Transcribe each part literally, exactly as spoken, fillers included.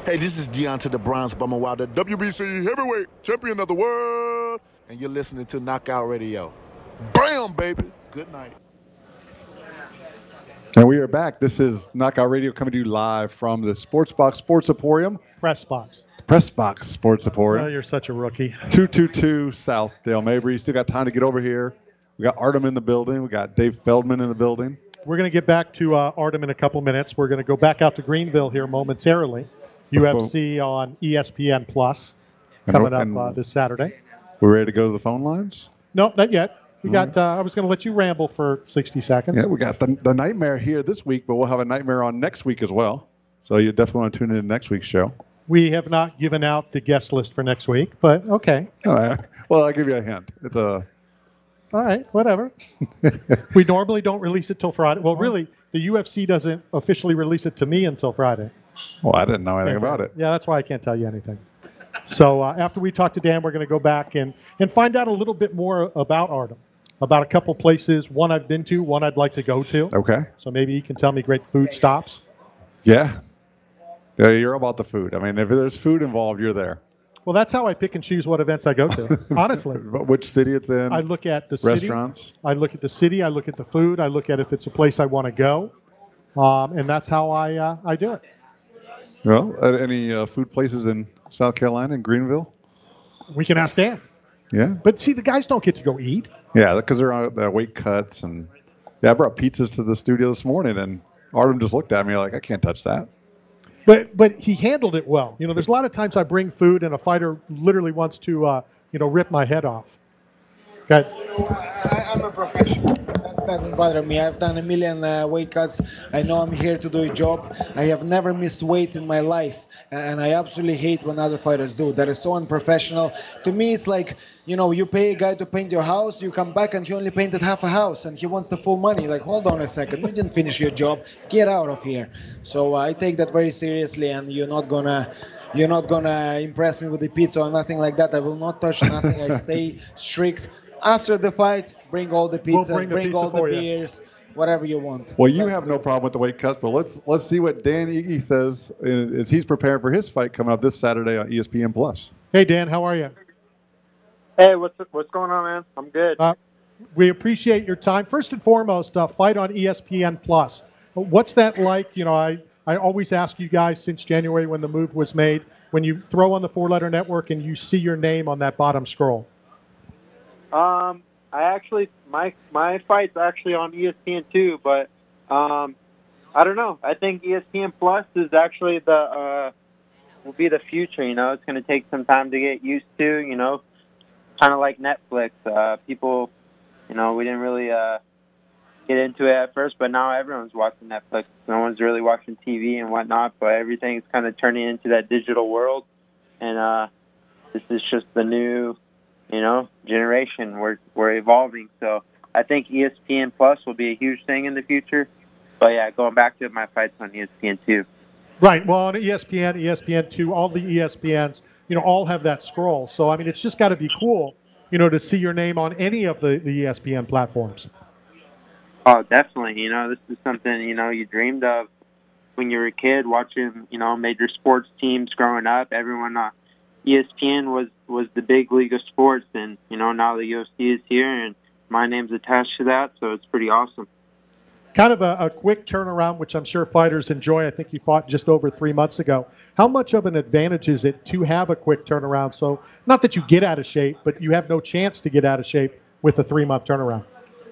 Hey, this is Deontay the Bronze Bomber Wilder, W B C heavyweight champion of the world, and you're listening to Knockout Radio. Bam, baby. Good night. And we are back. This is Knockout Radio coming to you live from the Sportsbox Sports Emporium. Press Box. Press Box Sports Emporium. Oh, you're such a rookie. two two two South Dale Mabry. Still got time to get over here. We got Artem in the building. We got Dave Feldman in the building. We're going to get back to uh, Artem in a couple minutes. We're going to go back out to Greenville here momentarily. U F C on E S P N Plus coming up uh, this Saturday. We're ready to go to the phone lines? No, not yet. We got. Uh, I was going to let you ramble for sixty seconds. Yeah, we got the, the Nightmare here this week, but we'll have a Nightmare on next week as well. So you definitely want to tune in to next week's show. We have not given out the guest list for next week, but okay. All right. Well, I'll give you a hint. It's a. All right, whatever. We normally don't release it till Friday. Well, really, the U F C doesn't officially release it to me until Friday. Well, I didn't know anything about it. Yeah, that's why I can't tell you anything. So uh, after we talk to Dan, we're going to go back and, and find out a little bit more about Artem, about a couple places, one I've been to, one I'd like to go to. Okay. So maybe he can tell me great food stops. Yeah. Yeah, you're about the food. I mean, if there's food involved, you're there. Well, that's how I pick and choose what events I go to, honestly. Which city it's in? I look at the restaurants. City. I look at the city. I look at the food. I look at if it's a place I want to go. Um, and that's how I uh, I do it. Well, uh, any uh, food places in South Carolina, in Greenville? We can ask Dan. Yeah. But see, the guys don't get to go eat. Yeah, because they're on the weight cuts. And yeah, I brought pizzas to the studio this morning, and Artem just looked at me like, I can't touch that. But but he handled it well. You know, there's a lot of times I bring food and a fighter literally wants to, uh, you know, rip my head off. Okay. I, I'm a professional. That doesn't bother me. I've done a million uh, weight cuts. I know I'm here to do a job. I have never missed weight in my life. And I absolutely hate when other fighters do. That is so unprofessional. To me, it's like, you know, you pay a guy to paint your house, you come back and he only painted half a house and he wants the full money. Like, hold on a second. You didn't finish your job. Get out of here. So uh, I take that very seriously, and you're not going to... You're not going to impress me with the pizza or nothing like that. I will not touch nothing. I stay strict. After the fight, bring all the pizzas, we'll bring, the bring pizza all the you. beers, whatever you want. Well, you have no problem with the weight cuts, but let's let's see what Dan Ige says as he's preparing for his fight coming up this Saturday on E S P N Plus. Hey, Dan, how are you? Hey, what's what's going on, man? I'm good. Uh, we appreciate your time. First and foremost, uh, fight on E S P N Plus. What's that like? You know, I, I always ask you guys since January when the move was made, when you throw on the four-letter network and you see your name on that bottom scroll. Um, I actually my my fight's actually on E S P N too, but um, I don't know. I think E S P N Plus is actually the uh, will be the future. You know, it's going to take some time to get used to. You know, kind of like Netflix. Uh, people, you know, we didn't really uh, get into it at first, but now everyone's watching Netflix. No one's really watching T V and whatnot, but everything's kind of turning into that digital world, and uh, this is just the new. You know, generation. We're we're evolving. So I think E S P N Plus will be a huge thing in the future. But yeah, going back to my fights on E S P N two. Right. Well, on E S P N, E S P N two, all the E S P Ns, you know, all have that scroll. So I mean, it's just got to be cool, you know, to see your name on any of the, the E S P N platforms. Oh, definitely. You know, this is something you know you dreamed of when you were a kid, watching you know major sports teams growing up. Everyone. Uh, E S P N was, was the big league of sports, and, you know, now the U F C is here, and my name's attached to that, so it's pretty awesome. Kind of a, a quick turnaround, which I'm sure fighters enjoy. I think you fought just over three months ago. How much of an advantage is it to have a quick turnaround? So not that you get out of shape, but you have no chance to get out of shape with a three-month turnaround.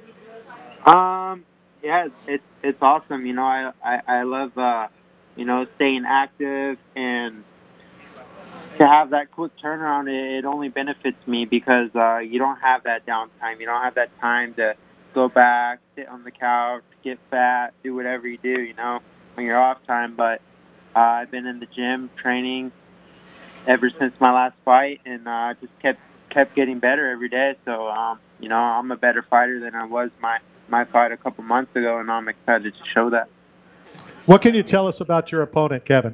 Um, yeah, it's, it's, it's awesome. You know, I, I, I love, uh, you know, staying active, and to have that quick turnaround, it only benefits me because uh, you don't have that downtime. You don't have that time to go back, sit on the couch, get fat, do whatever you do, you know, when you're off time. But uh, I've been in the gym training ever since my last fight, and uh, just kept kept getting better every day. So, um, you know, I'm a better fighter than I was my, my fight a couple months ago, and I'm excited to show that. What can you tell us about your opponent, Kevin?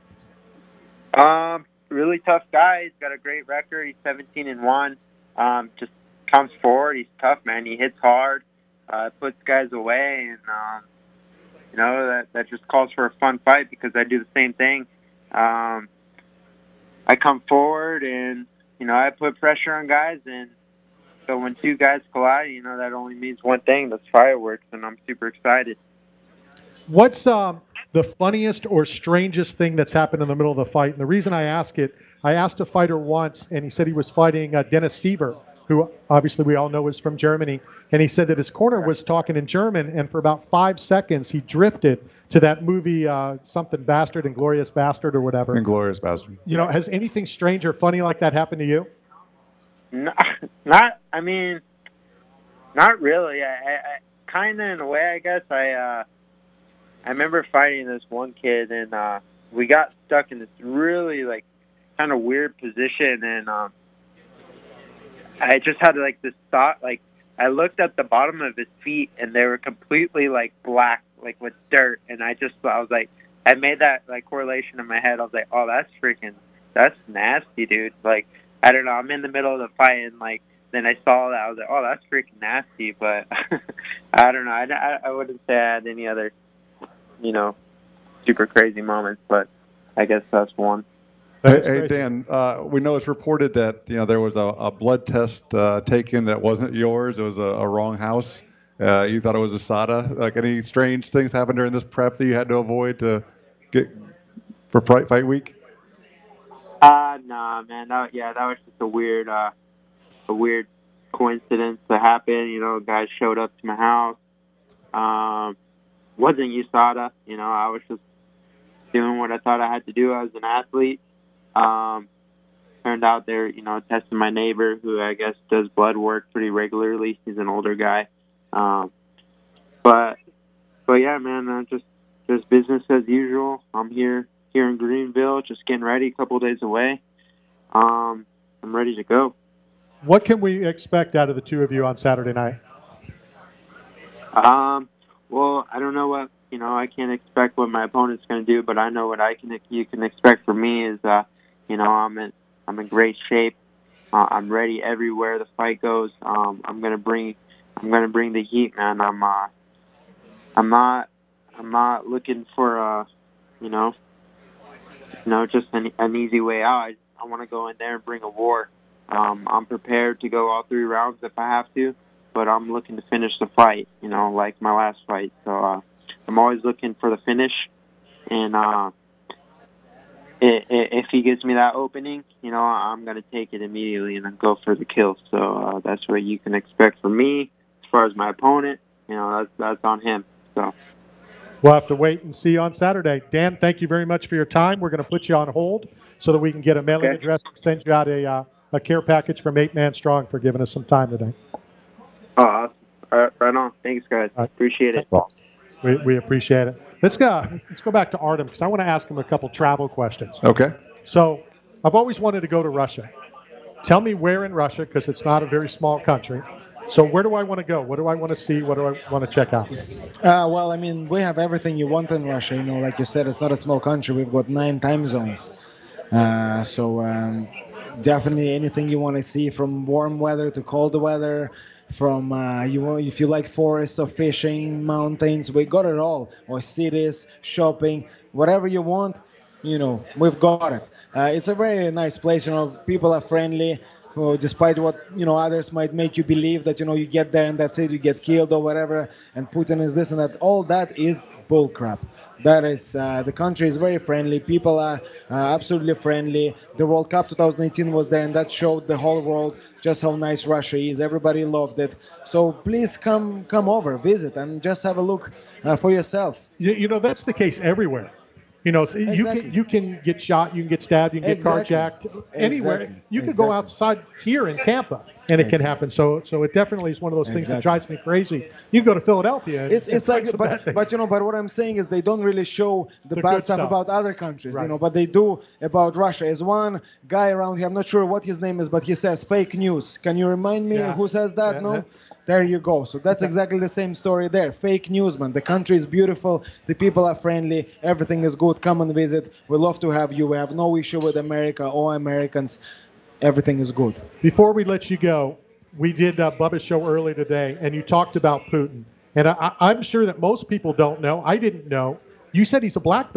Um. Really tough guy. He's got a great record. He's seventeen and one. Um, just comes forward. He's tough, man. He hits hard, uh, puts guys away, and um, you know that that just calls for a fun fight because I do the same thing. um, I come forward and, you know, I put pressure on guys. And so when two guys collide, you know, that only means one thing. That's fireworks, and I'm super excited. What's um, the funniest or strangest thing that's happened in the middle of the fight? And the reason I ask it, I asked a fighter once, and he said he was fighting uh, Dennis Siever, who obviously we all know is from Germany. And he said that his corner was talking in German, and for about five seconds he drifted to that movie, uh, something Bastard, Inglorious Bastard or whatever. Inglorious Bastard. You know, has anything strange or funny like that happened to you? Not, not I mean, not really. I, I, I kind of, in a way, I guess. I uh, I remember fighting this one kid, and uh, we got stuck in this really, like, kind of weird position, and um, I just had, like, this thought, like, I looked at the bottom of his feet, and they were completely, like, black, like, with dirt, and I just, I was like, I made that, like, correlation in my head. I was like, oh, that's freaking, that's nasty, dude. Like, I don't know, I'm in the middle of the fight, and, like, then I saw that, I was like, oh, that's freaking nasty, but I don't know, I, I, I wouldn't say I had any other, you know, super crazy moments, but I guess that's one. Hey, hey Dan, uh, we know it's reported that, you know, there was a, a blood test uh, taken that wasn't yours. It was a, a wrong house. Uh, you thought it was Asada. Like, any strange things happened during this prep that you had to avoid to get for fight fight week? Uh, nah, man. That, yeah, that was just a weird, uh, a weird coincidence that happened. You know, guys showed up to my house. Um, wasn't U S A D A. You know, I was just doing what I thought I had to do as an athlete. Um, turned out they're, you know, testing my neighbor, who I guess does blood work pretty regularly. He's an older guy. Um, but, but yeah, man, uh, just, just business as usual. I'm here, here in Greenville, just getting ready, a couple of days away. Um, I'm ready to go. What can we expect out of the two of you on Saturday night? Um, well, I don't know what, you know, I can't expect what my opponent's going to do, but I know what I can, you can expect from me is, uh, you know, I'm in, I'm in great shape. Uh, I'm ready everywhere the fight goes. Um, I'm going to bring, I'm going to bring the heat, man. I'm, uh, I'm not, I'm not looking for, uh, you know, you know, just an, an easy way out. I, I want to go in there and bring a war. Um, I'm prepared to go all three rounds if I have to, but I'm looking to finish the fight, you know, like my last fight. So, uh, I'm always looking for the finish, and uh, if he gives me that opening, you know, I'm going to take it immediately and then go for the kill. So uh, that's what you can expect from me. As far as my opponent, you know, that's that's on him. So we'll have to wait and see on Saturday. Dan, thank you very much for your time. We're going to put you on hold so that we can get a mailing okay. address and send you out a uh, a care package from Eight Man Strong for giving us some time today. Oh, awesome. All right, right on. Thanks, guys. Right. Appreciate it. We, we appreciate it. Let's go. Let's go back to Artem because I want to ask him a couple travel questions. Okay. So, I've always wanted to go to Russia. Tell me where in Russia, because it's not a very small country. So, where do I want to go? What do I want to see? What do I want to check out? Uh, well, I mean, we have everything you want in Russia. You know, like you said, it's not a small country. We've got nine time zones. Uh, so, um, definitely anything you want to see, from warm weather to cold weather. From uh, you, if you like forests or fishing, mountains, we got it all. Or cities, shopping, whatever you want, you know, we've got it. Uh, it's a very nice place. You know, people are friendly. So despite what, you know, others might make you believe that, you know, you get there and that's it, you get killed or whatever, and Putin is this and that. All that is bullcrap. That is, uh, the country is very friendly. People are uh, absolutely friendly. The World Cup twenty eighteen was there, and that showed the whole world just how nice Russia is. Everybody loved it. So please come come over, visit, and just have a look uh, for yourself. You, you know, that's the case everywhere. You know, exactly. you can you can get shot, you can get stabbed, you can get exactly. carjacked anywhere. Exactly. You can exactly. go outside here in Tampa, and it can happen. So, so it definitely is one of those things exactly. that drives me crazy. You go to Philadelphia. It's and it's like, some but bad but you know, but what I'm saying is they don't really show the, The bad good stuff, stuff. about other countries, Right. you know. But they do about Russia. There's one guy around here. I'm not sure what his name is, but he says fake news. Can you remind me Yeah. who says that? Yeah, no. yeah. There you go. So that's exactly the same story there. Fake news, man. The country is beautiful. The people are friendly. Everything is good. Come and visit. We love to have you. We have no issue with America or Americans. Everything is good. Before we let you go, we did uh, Bubba's show early today, and you talked about Putin. And I, I'm sure that most people don't know. I didn't know. You said he's a black belt.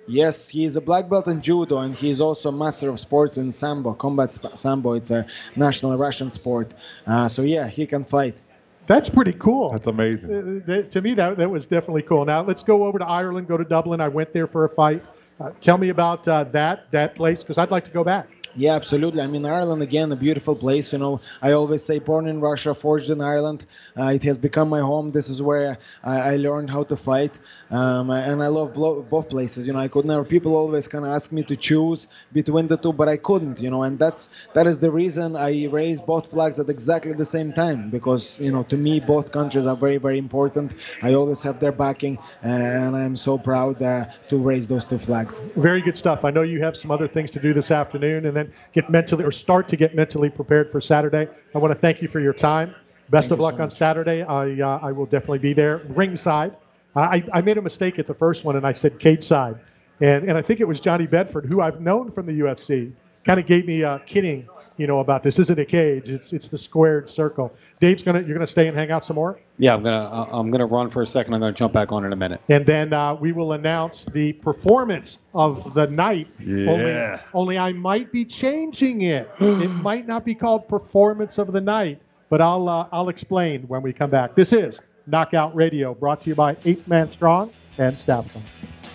Yes, he is a black belt in judo, and he is also a master of sports in sambo, combat sp- sambo. It's a national Russian sport. Uh, so yeah, he can fight. That's pretty cool. That's amazing. Uh, that, to me, that that was definitely cool. Now let's go over to Ireland, go to Dublin. I went there for a fight. Uh, tell me about uh, that that place, because I'd like to go back. Yeah, absolutely. I mean, Ireland, again, a beautiful place. You know, I always say born in Russia, forged in Ireland. Uh, it has become my home. This is where I, I learned how to fight. Um, and I love blo- both places. You know, I could never, people always kind of ask me to choose between the two, but I couldn't, you know, and that's, that is the reason I raise both flags at exactly the same time, because, you know, to me, both countries are very, very important. I always have their backing, and I'm so proud uh, to raise those two flags. Very good stuff. I know you have some other things to do this afternoon, and then get mentally or start to get mentally prepared for Saturday. I want to thank you for your time. Best Thank of you luck so on much. Saturday. I uh, I will definitely be there ringside. Uh, I I made a mistake at the first one and I said cage side, and and I think it was Johnny Bedford, who I've known from the U F C, kind of gave me a kidding, you know, about this isn't a cage. It's it's the squared circle. Dave's gonna you're gonna stay and hang out some more. Yeah, I'm gonna uh, I'm gonna run for a second. I'm gonna jump back on in a minute. And then uh, we will announce the performance of the night. Yeah. Only, only I might be changing it. It might not be called performance of the night, but I'll uh, I'll explain when we come back. This is Knockout Radio, brought to you by Eight Man Strong and Staff Fund.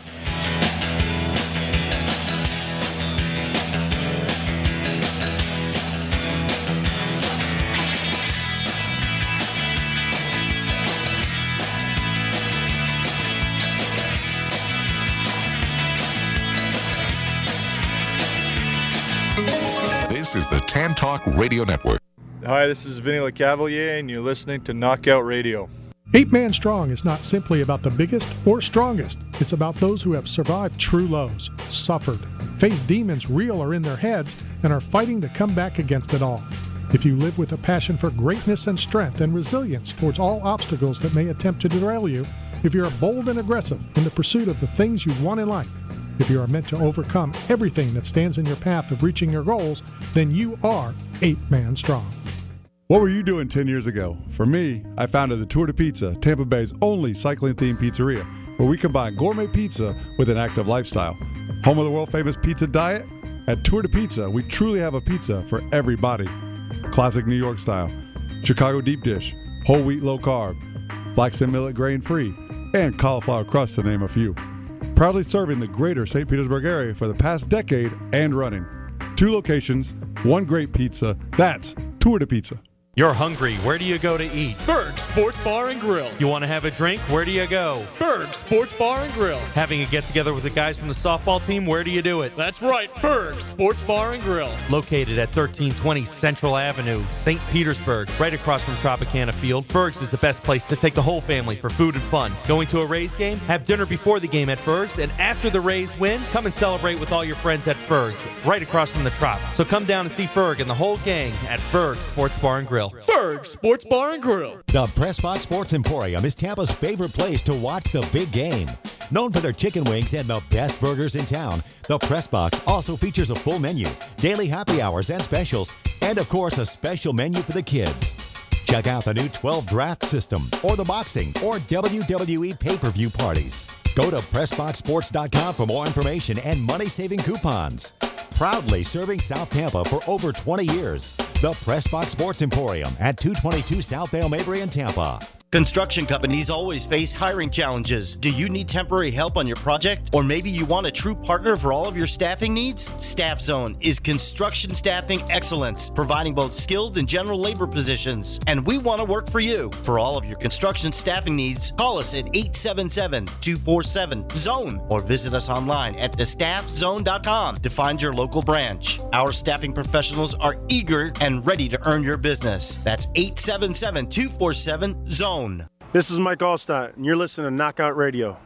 This is the Tan Talk Radio Network. Hi, this is Vinny LeCavalier, and you're listening to Knockout Radio. Eight Man Strong is not simply about the biggest or strongest. It's about those who have survived true lows, suffered, faced demons real or in their heads, and are fighting to come back against it all. If you live with a passion for greatness and strength and resilience towards all obstacles that may attempt to derail you, if you're bold and aggressive in the pursuit of the things you want in life, if you are meant to overcome everything that stands in your path of reaching your goals, then you are Eight Man Strong. What were you doing ten years ago? For me, I founded the Tour de Pizza, Tampa Bay's only cycling-themed pizzeria, where we combine gourmet pizza with an active lifestyle. Home of the world-famous pizza diet? At Tour de Pizza, we truly have a pizza for every body. Classic New York style, Chicago deep dish, whole wheat low carb, flaxen millet grain-free, and cauliflower crust to name a few. Proudly serving the greater Saint Petersburg area for the past decade and running. Two locations, one great pizza. That's Tour de Pizza. You're hungry. Where do you go to eat? Berg Sports Bar and Grill. You want to have a drink? Where do you go? Berg Sports Bar and Grill. Having a get-together with the guys from the softball team? Where do you do it? That's right, Berg Sports Bar and Grill. Located at thirteen twenty Central Avenue, Saint Petersburg, right across from Tropicana Field, Berg's is the best place to take the whole family for food and fun. Going to a Rays game? Have dinner before the game at Berg's, and after the Rays win, come and celebrate with all your friends at Berg's, right across from the Trop. So come down and see Berg and the whole gang at Berg Sports Bar and Grill. Berg Sports Bar and Grill. The Pressbox Sports Emporium is Tampa's favorite place to watch the big game. Known for their chicken wings and the best burgers in town, the Pressbox also features a full menu, daily happy hours and specials, and of course a special menu for the kids. Check out the new twelve draft system, or the boxing or W W E pay-per-view parties. Go to press box sports dot com for more information and money-saving coupons. Proudly serving South Tampa for over twenty years. The Pressbox Sports Emporium at two twenty-two South Dale Mabry in Tampa. Construction companies always face hiring challenges. Do you need temporary help on your project? Or maybe you want a true partner for all of your staffing needs? Staff Zone is construction staffing excellence, providing both skilled and general labor positions. And we want to work for you. For all of your construction staffing needs, call us at eight seven seven, two four seven, zone or visit us online at the staff zone dot com to find your local branch. Our staffing professionals are eager and ready to earn your business. That's eight seven seven, two four seven, zone. This is Mike Allstott, and you're listening to Knockout Radio.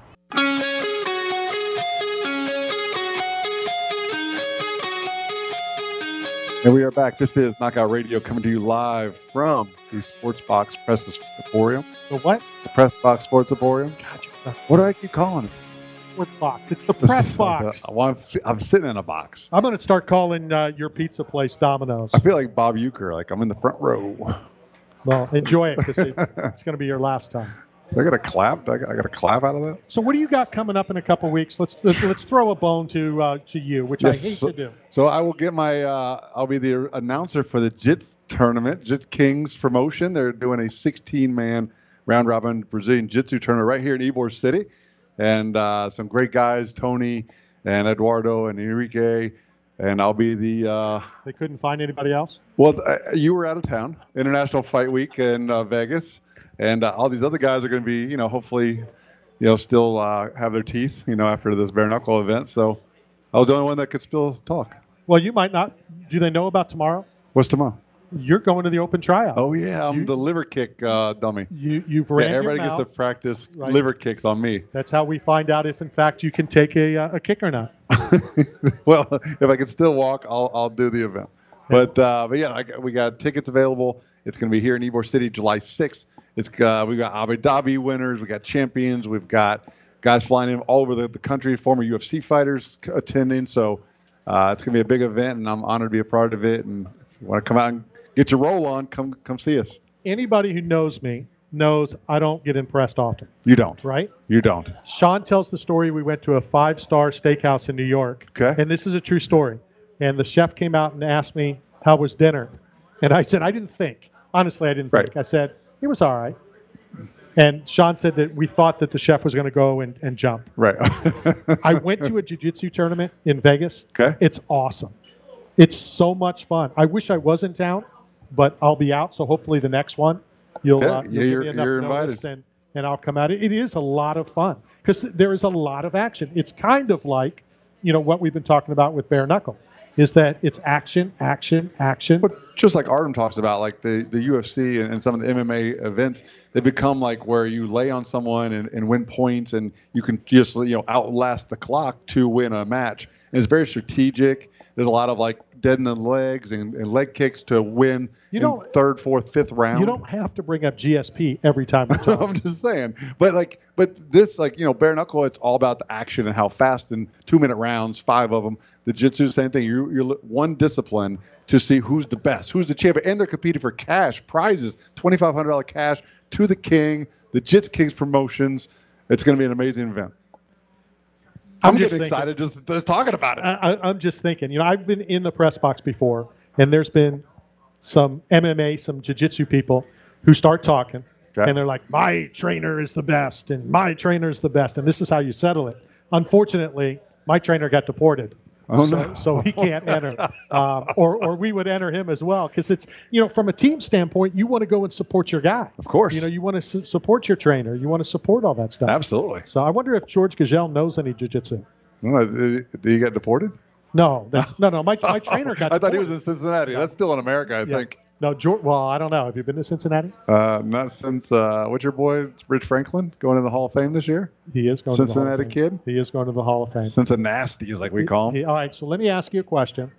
And we are back. This is Knockout Radio coming to you live from the Sportsbox Press Emporium. The what? The Pressbox Sports Emporium. Gotcha. What do I keep calling it? Sports box. It's the press box. Well, I'm, I'm sitting in a box. I'm going to start calling uh, your pizza place Domino's. I feel like Bob Uecker, like I'm in the front row. Well, enjoy it because it, it's going to be your last time. I got a clap. I got, I got a clap out of that. So what do you got coming up in a couple weeks? Let's let's, let's throw a bone to uh, to you, which Yes, I hate so, to do. So I will get my. Uh, I'll be the announcer for the Jits tournament, Jits Kings promotion. They're doing a sixteen-man round robin Brazilian Jiu-Jitsu tournament right here in Ybor City, and uh, some great guys, Tony and Eduardo and Enrique, and I'll be the. Uh, They couldn't find anybody else? Well, uh, you were out of town, International Fight Week in uh, Vegas, and uh, all these other guys are going to be, you know, hopefully, you know, still uh, have their teeth, you know, after this bare knuckle event. So I was the only one that could still talk. Well, you might not. Do they know about tomorrow? What's tomorrow? You're going to the open tryout. Oh yeah, I'm You- the liver kick uh, dummy. You you've Yeah, ran your everybody gets mouth. to practice Right. liver kicks on me. That's how we find out if, in fact, you can take a uh, a kick or not. Well, if I can still walk, I'll I'll do the event. But uh, but yeah, I, got- we got tickets available. It's going to be here in Ybor City, July sixth. It's uh, we got Abu Dhabi winners, we got champions, we've got guys flying in all over the, the country, former U F C fighters c- attending. So uh, it's going to be a big event, and I'm honored to be a part of it. And if you want to come out and get your roll on, come come see us. Anybody who knows me knows I don't get impressed often. You don't. Right? You don't. Sean tells the story. We went to a five-star steakhouse in New York. Okay. And this is a true story. And the chef came out and asked me, how was dinner? And I said, I didn't think. Honestly, I didn't Right. think. I said, it was all right. And Sean said that we thought that the chef was going to go and, and jump. Right. I went to a jiu-jitsu tournament in Vegas. Okay. It's awesome. It's so much fun. I wish I was in town, but I'll be out. So hopefully the next one, you'll, Okay. uh, Yeah, you'll give you're- me enough you're notice invited. and, and I'll come out. It, it is a lot of fun because there is a lot of action. It's kind of like, you know, what we've been talking about with bare knuckle is that it's action, action, action. But just like Artem talks about, like the, the U F C and, and some of the M M A events, they become like where you lay on someone and, and win points, and you can just you know outlast the clock to win a match. And it's very strategic. There's a lot of like dead in the legs and, and leg kicks to win You in don't- third, fourth, fifth round. You don't have to bring up G S P every time we talk. I'm just saying, but like, but this, like, you know, bare knuckle, it's all about the action and how fast in two minute rounds, five of them. The jiu-jitsu, same thing. You, you're li- one discipline to see who's the best, who's the champion, and they're competing for cash prizes, twenty-five hundred dollars cash to the king, the Jits Kings promotions. It's going to be an amazing event. I'm, I'm just getting thinking- excited just, just talking about it. I, I, I'm just thinking, you know, I've been in the press box before, and there's been some M M A, some jiu-jitsu people who start talking, Okay. and they're like, my trainer is the best, and my trainer is the best, and this is how you settle it. Unfortunately, my trainer got deported. Oh, so, no. so he can't enter, um, or or we would enter him as well, because it's, you know, from a team standpoint, you want to go and support your guy. Of course. You know, you want to su- support your trainer, you want to support all that stuff. Absolutely. So I wonder if George Gagel knows any jiu-jitsu. No, Did he get deported? No, that's no, no. My my trainer got. I thought he was deported. in Cincinnati. That's still in America, I Yeah. think. No, George. Well, I don't know. Have you been to Cincinnati? Uh, not since uh, what's your boy Rich Franklin going to the Hall of Fame this year? He is going. to the Hall of Cincinnati Fame. kid. He is going to the Hall of Fame. Cincinnati is like we call him. He- all right. So let me ask you a question.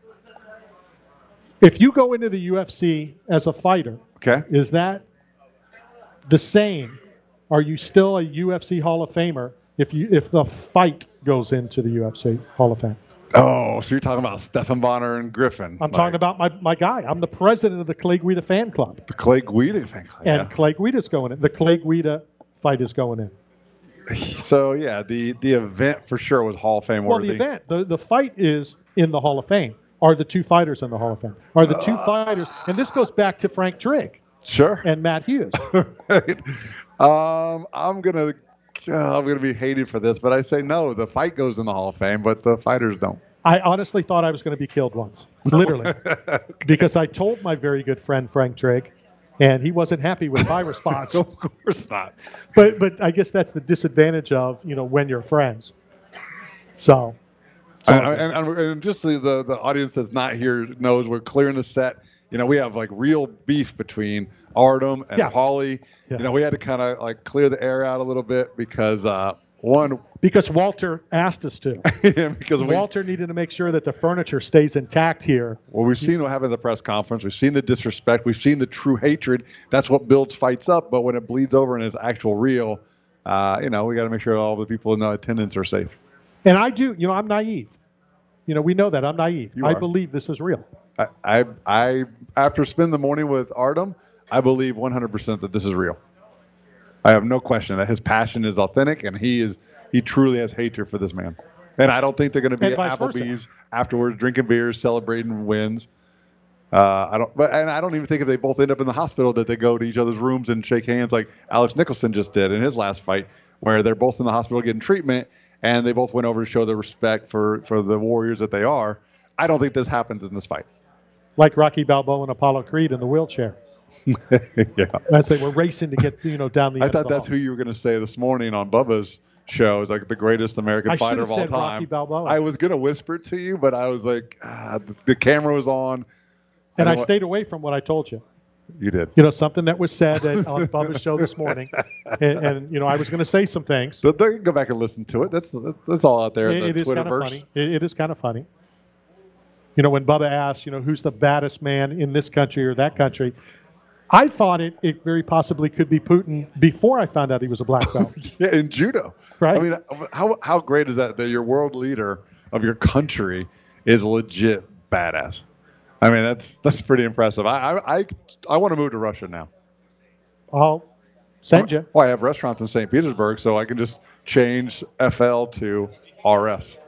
If you go into the U F C as a fighter, Okay. is that the same? Are you still a U F C Hall of Famer if you if the fight goes into the U F C Hall of Fame? Oh, so you're talking about Stephan Bonner and Griffin. I'm talking about my, my guy. I'm the president of the Clay Guida fan club. the Clay Guida thing. And Yeah. Clay Guida's going in. The Clay Guida fight is going in. So yeah, the the event for sure was Hall of Fame Well, worthy. the event, the, the fight is in the Hall of Fame. Are the two fighters in the Hall of Fame? Are the two fighters? And this goes back to Frank Trigg Sure. and Matt Hughes. Right. Um, I'm gonna uh, I'm gonna be hated for this, but I say no. The fight goes in the Hall of Fame, but the fighters don't. I honestly thought I was going to be killed once, literally, because I told my very good friend Frank Trigg, and he wasn't happy with my response. Of course not. But but I guess that's the disadvantage of, you know, when you're friends. So, so And, and, and just so the, the audience that's not here knows, we're clearing the set. You know, we have like real beef between Artem and Yeah. Holly. Yeah. You know, we had to kind of like clear the air out a little bit because uh, one, because Walter asked us to. because we, Walter needed to make sure that the furniture stays intact here. well, we've seen what happened at the press conference. We've seen the disrespect. We've seen the true hatred. That's what builds fights up. But when it bleeds over and is actual real, uh, you know, we got to make sure all the people in the attendance are safe. And I do, you know, I'm naive. You know, we know that I'm naive. You I are. believe this is real. I, I, I, after spending the morning with Artem, I believe one hundred percent that this is real. I have no question that his passion is authentic, and he is he truly has hatred for this man. And I don't think they're going to be And at vice versa. Applebee's afterwards drinking beers, celebrating wins. Uh, I don't, but and I don't even think if they both end up in the hospital that they go to each other's rooms and shake hands like Alex Nicholson just did in his last fight, where they're both in the hospital getting treatment, and they both went over to show their respect for for the warriors that they are. I don't think this happens in this fight. Like Rocky Balboa and Apollo Creed in the wheelchair. Yeah, As they were racing to get you know down the. I end thought of the that's hall. who you were going to say this morning on Bubba's show. Is like the greatest American I should fighter have of all said time. Rocky Balboa. I was going to whisper it to you, but I was like, ah, the, the camera was on. And I don't wa- stayed away from what I told you. You did. You know, something that was said at, on Bubba's show this morning. And, and, you know, I was going to say some things. So they can go back and listen to it. That's that's all out there in It, the it is kind of Twitterverse. funny. It, it is kind of funny. You know, when Bubba asked, you know, who's the baddest man in this country or that country, I thought it, it very possibly could be Putin before I found out he was a black belt. Yeah, in judo. Right. I mean, how how great is that that your world leader of your country is legit badass? I mean, that's that's pretty impressive. I I I, I want to move to Russia now. I'll send you. Well, I have restaurants in Saint Petersburg, so I can just change F L to R S.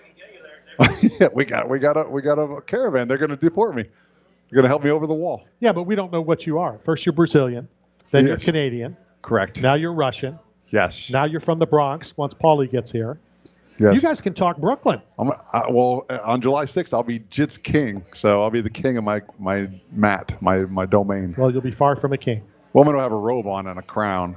Yeah, we got we got a we got a caravan. They're going to deport me. They're going to help me over the wall. Yeah, but we don't know what you are. First you're Brazilian, then you're Yes. Canadian, Correct. now you're Russian, Yes. now you're from the Bronx once Paulie gets here. Yes. You guys can talk Brooklyn. I'm, I, well, uh, on July sixth, I'll be Jits King, so I'll be the king of my my mat, my my domain. Well, you'll be far from a king. Well, I'm going to have a robe on and a crown.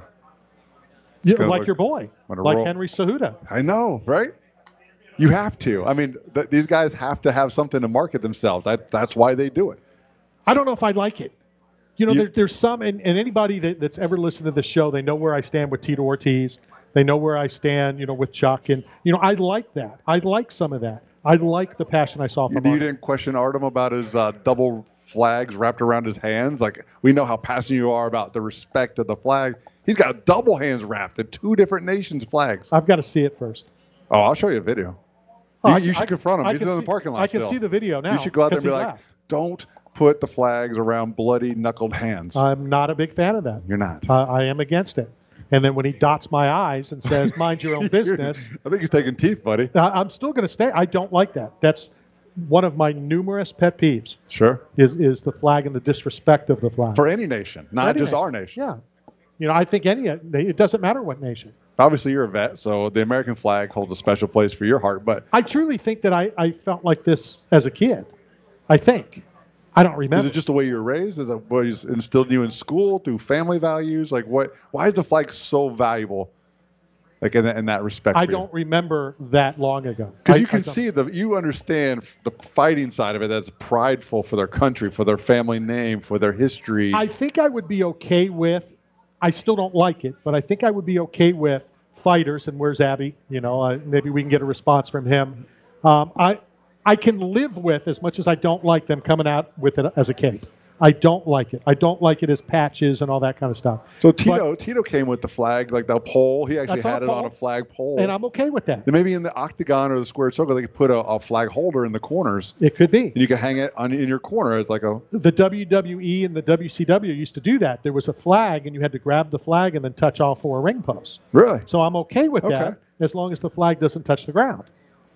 It's Yeah, gonna like look- your boy, I'm gonna like roll- Henry Cejudo. I know, right? You have to. I mean, th- these guys have to have something to market themselves. That that's why they do it. I don't know if I like it. You know, You- there, there's some, and, and anybody that, that's ever listened to the show, they know where I stand with Tito Ortiz. They know where I stand, you know, with Chuck. And, you know, I like that. I like some of that. I like the passion I saw You, from you Arnold. didn't question Artem about his uh, double flags wrapped around his hands. Like, we know how passionate you are about the respect of the flag. He's got double hands wrapped in two different nations' flags. I've got to see it first. Oh, I'll show you a video. Oh, you, I you can- should I- confront him. I He's can in the see- parking lot I can still. see the video now, You should go out there and be 'cause he like, laughed. don't put the flags around bloody knuckled hands. I'm not a big fan of that. You're not. Uh, I am against it. And then when he dots my eyes and says, mind your own business, I think he's taking teeth, buddy. I- I'm still going to stay. I don't like that. That's one of my numerous pet peeves. Sure. Is is the flag and the disrespect of the flag. For any nation, not Any just nation. our nation. Yeah. You know, I think any, it doesn't matter what nation. Obviously, you're a vet, so the American flag holds a special place for your heart. But I truly think that I, I felt like this as a kid. I think. I don't remember. is it just the way you were raised? Is it what is instilled in you in school through family values? Like, what? Why is the flag so valuable? Like in, that- in that respect. I for you? don't remember that long ago. Because I- you I can don't- see the, you understand the fighting side of it as prideful for their country, for their family name, for their history. I think I would be okay with, I still don't like it, but I think I would be okay with fighters, and where's Abby? You know, uh, maybe we can get a response from him. Um, I I can live with, as much as I don't like them coming out with it as a cape. I don't like it. I don't like it as patches and all that kind of stuff. so Tito, Tito came with the flag, like the pole. He actually That's on had a it on pole. a flag pole. And I'm okay with that. Then maybe in the octagon or the square circle, they could put a, a flag holder in the corners, It could be. and you could hang it on in your corner as like a. The W W E and the W C W used to do that. There was a flag, and you had to grab the flag and then touch all four ring posts. Really? So I'm okay with Okay. that as long as the flag doesn't touch the ground.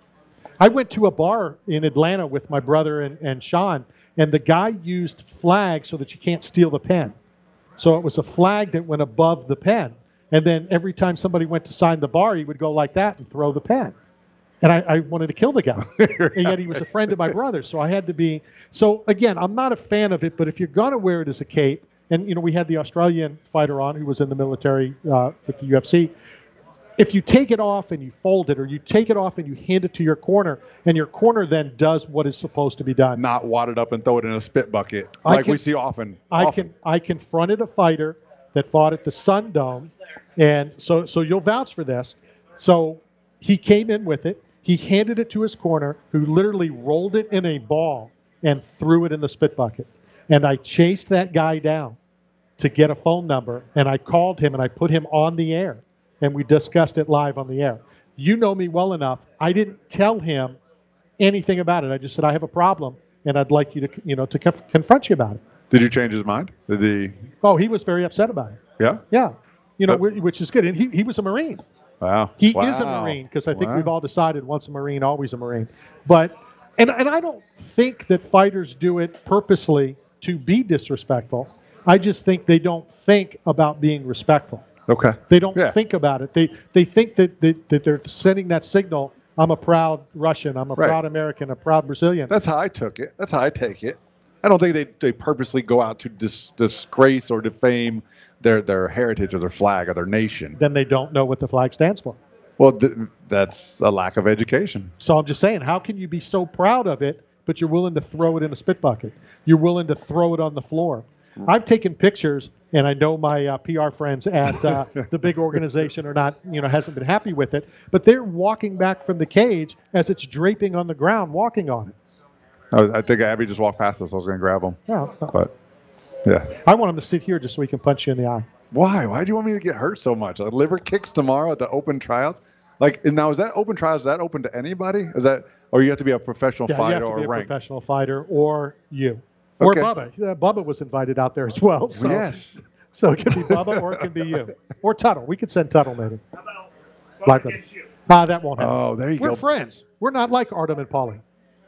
I went to a bar in Atlanta with my brother and, and Sean, and the guy used flags so that you can't steal the pen. So it was a flag that went above the pen. And then every time somebody went to sign the bar, he would go like that and throw the pen. And I, I wanted to kill the guy. And yet he was a friend of my brother. So I had to be. So again, I'm not a fan of it, but if you're going to wear it as a cape, and you know, we had the Australian fighter on who was in the military uh, with the U F C. If you take it off and you fold it, or you take it off and you hand it to your corner, and your corner then does what is supposed to be done. Not wad it up and throw it in a spit bucket I like can- we see often. I often. can I confronted a fighter that fought at the Sun Dome, and so so you'll vouch for this. So he came in with it. He handed it to his corner, who literally rolled it in a ball and threw it in the spit bucket. And I chased that guy down to get a phone number, and I called him and I put him on the air, and we discussed it live on the air. You know me well enough. I didn't tell him anything about it. I just said, I have a problem, and I'd like you to, you know, to conf- confront you about it. Did you change his mind? Did he? Oh, he was very upset about it. Yeah. Yeah. You know, which is good. And he, he was a Marine. Wow. He wow. is a Marine because I think wow. we've all decided once a Marine, always a Marine. But and and I don't think that fighters do it purposely to be disrespectful. I just think they don't think about being respectful. Okay. They don't yeah. think about it. They they think that, that that they're sending that signal. I'm a proud Russian. I'm a right. proud American. A proud Brazilian. That's how I took it. That's how I take it. I don't think they, they purposely go out to dis, disgrace or defame their, their heritage or their flag or their nation. Then they don't know what the flag stands for. Well, th- that's a lack of education. So I'm just saying, how can you be so proud of it, but you're willing to throw it in a spit bucket? You're willing to throw it on the floor. I've taken pictures, and I know my uh, P R friends at uh, the big organization are not, you know, hasn't been happy with it, but they're walking back from the cage as it's draping on the ground, walking on it. I think Abby just walked past us. I was going to grab him. Yeah. But, yeah. I want him to sit here just so he can punch you in the eye. Why? Why do you want me to get hurt so much? Like liver kicks tomorrow at the open trials? Like, now, is that open trials, is that open to anybody? Is that, or you have to be a professional yeah, fighter you have to or be a rank? professional fighter or you. Or okay. Bubba. Yeah, Bubba was invited out there as well. So, yes. So it could be Bubba or it could be you. Or Tuttle. We could send Tuttle maybe. Like Ah, that won't happen. Oh, there you We're go. We're friends. We're not like Artem and Paulie.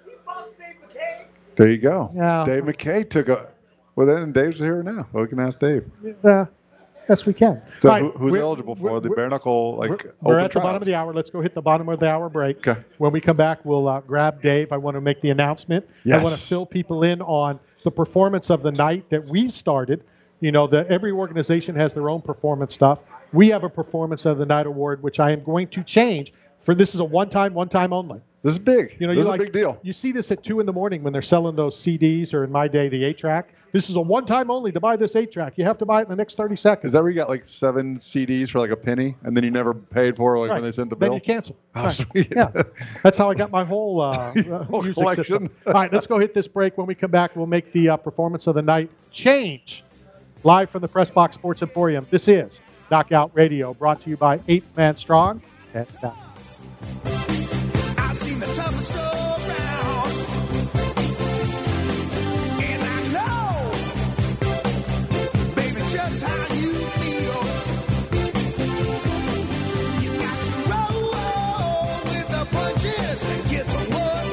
There you go. Yeah. Dave McKay took a. Well, then Dave's here now. Well, we can ask Dave. Uh, yes, we can. So right, who, who's eligible for the bare knuckle like We're, open we're at trials? the bottom of the hour. Let's go hit the bottom of the hour break. Okay. When we come back, we'll uh, grab Dave. I want to make the announcement. Yes. I want to fill people in on the performance of the night that we've started. You know, the, every organization has their own performance stuff. We have a performance of the night award, which I am going to change. For this is a one-time, one-time only. This is big. You know, this you is like, a big deal. You see this at two in the morning when they're selling those C Ds, or in my day, the eight-track. This is a one-time only to buy this eight-track. You have to buy it in the next thirty seconds. Is that where you got like seven C Ds for like a penny, and then you never paid for like right. when they sent the then bill? Then you cancel. Oh, right. sweet. Yeah, that's how I got my whole, uh, whole music collection. system. All right, let's go hit this break. When we come back, we'll make the uh, performance of the night change. Live from the Press Box Sports Emporium. This is Knockout Radio, brought to you by Eight Man Strong. And that. I've seen the toughest around, and I know, baby, just how you feel. You got to roll with the punches and get to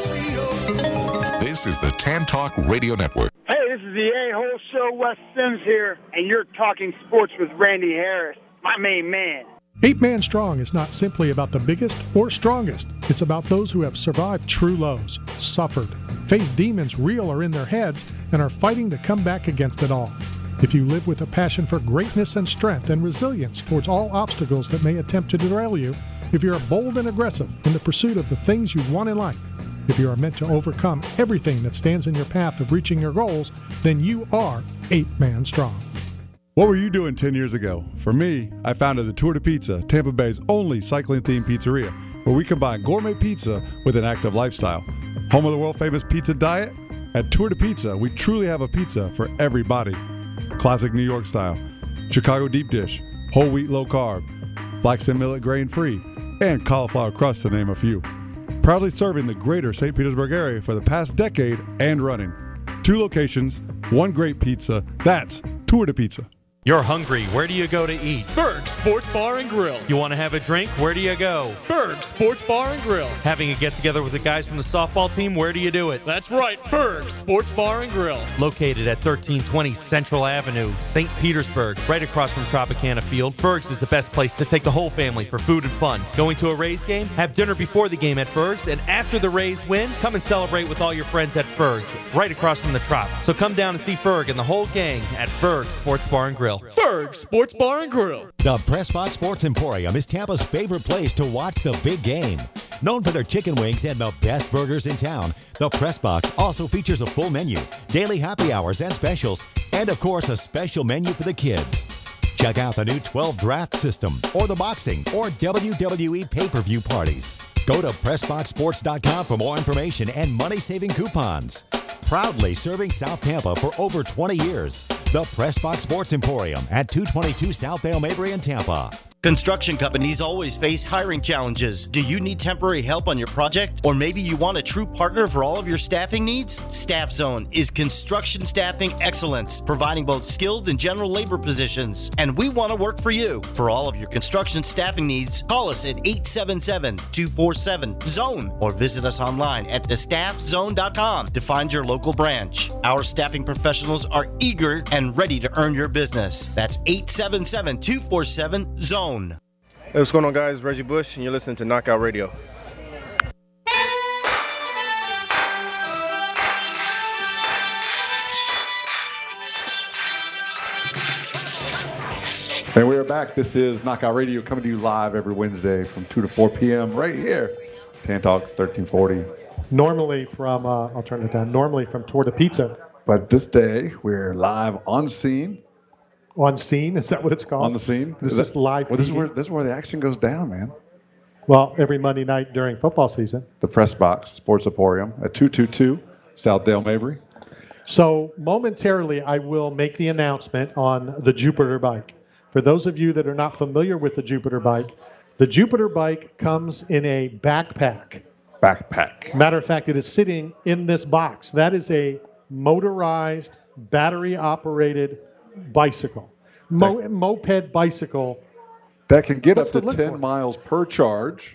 what's real. This is the Tan Talk Radio Network. Hey, this is the A-Hole Show. Wes Sims here, and you're talking sports with Randy Harris, my main man. Eight Man Strong is not simply about the biggest or strongest. It's about those who have survived true lows, suffered, faced demons real or in their heads, and are fighting to come back against it all. If you live with a passion for greatness and strength and resilience towards all obstacles that may attempt to derail you, if you're bold and aggressive in the pursuit of the things you want in life, if you are meant to overcome everything that stands in your path of reaching your goals, then you are Eight Man Strong. What were you doing ten years ago? For me, I founded the Tour de Pizza, Tampa Bay's only cycling-themed pizzeria, where we combine gourmet pizza with an active lifestyle. Home of the world-famous pizza diet? At Tour de Pizza, we truly have a pizza for every body. Classic New York style, Chicago deep dish, whole wheat low carb, flax and millet grain-free, and cauliflower crust to name a few. Proudly serving the greater Saint Petersburg area for the past decade and running. Two locations, one great pizza. That's Tour de Pizza. You're hungry. Where do you go to eat? Berg Sports Bar and Grill. You want to have a drink? Where do you go? Berg Sports Bar and Grill. Having a get-together with the guys from the softball team? Where do you do it? That's right, Berg Sports Bar and Grill. Located at thirteen twenty Central Avenue, Saint Petersburg, right across from Tropicana Field. Berg's is the best place to take the whole family for food and fun. Going to a Rays game? Have dinner before the game at Berg's, and after the Rays win, come and celebrate with all your friends at Berg's, right across from the Trop. So come down and see Berg and the whole gang at Berg's Sports Bar and Grill. Berg Sports Bar and Grill. The Press Box Sports Emporium is Tampa's favorite place to watch the big game. Known for their chicken wings and the best burgers in town, the Press Box also features a full menu, daily happy hours and specials, and of course a special menu for the kids. Check out the new twelve draft system, or the boxing or W W E pay-per-view parties. Go to press box sports dot com for more information and money-saving coupons. Proudly serving South Tampa for over twenty years. The Press Box Sports Emporium at two twenty-two South Dale Mabry in Tampa. Construction companies always face hiring challenges. Do you need temporary help on your project? Or maybe you want a true partner for all of your staffing needs? Staff Zone is construction staffing excellence, providing both skilled and general labor positions. And we want to work for you. For all of your construction staffing needs, call us at eight seven seven, two four seven, zone or visit us online at the staff zone dot com to find your local branch. Our staffing professionals are eager and ready to earn your business. That's eight seven seven, two four seven, zone. Hey, what's going on, guys? Reggie Bush, and you're listening to Knockout Radio. And we are back. This is Knockout Radio coming to you live every Wednesday from two to four p.m. right here. Tan Talk thirteen forty. Normally from, uh, I'll turn it down, normally from Torta Pizza. But this day, we're live on scene. On scene? Is that what it's called? On the scene. This is is that, live. Well, this is where this is where the action goes down, man. Well, every Monday night during football season. The Press Box Sports Emporium at two two two South Dale Mabry. So momentarily, I will make the announcement on the Jupiter bike. For those of you that are not familiar with the Jupiter bike, the Jupiter bike comes in a backpack. Backpack. Matter of fact, it is sitting in this box. That is a motorized, battery-operated bicycle. Mo- moped bicycle. That can get What's up to to look ten for? miles per charge.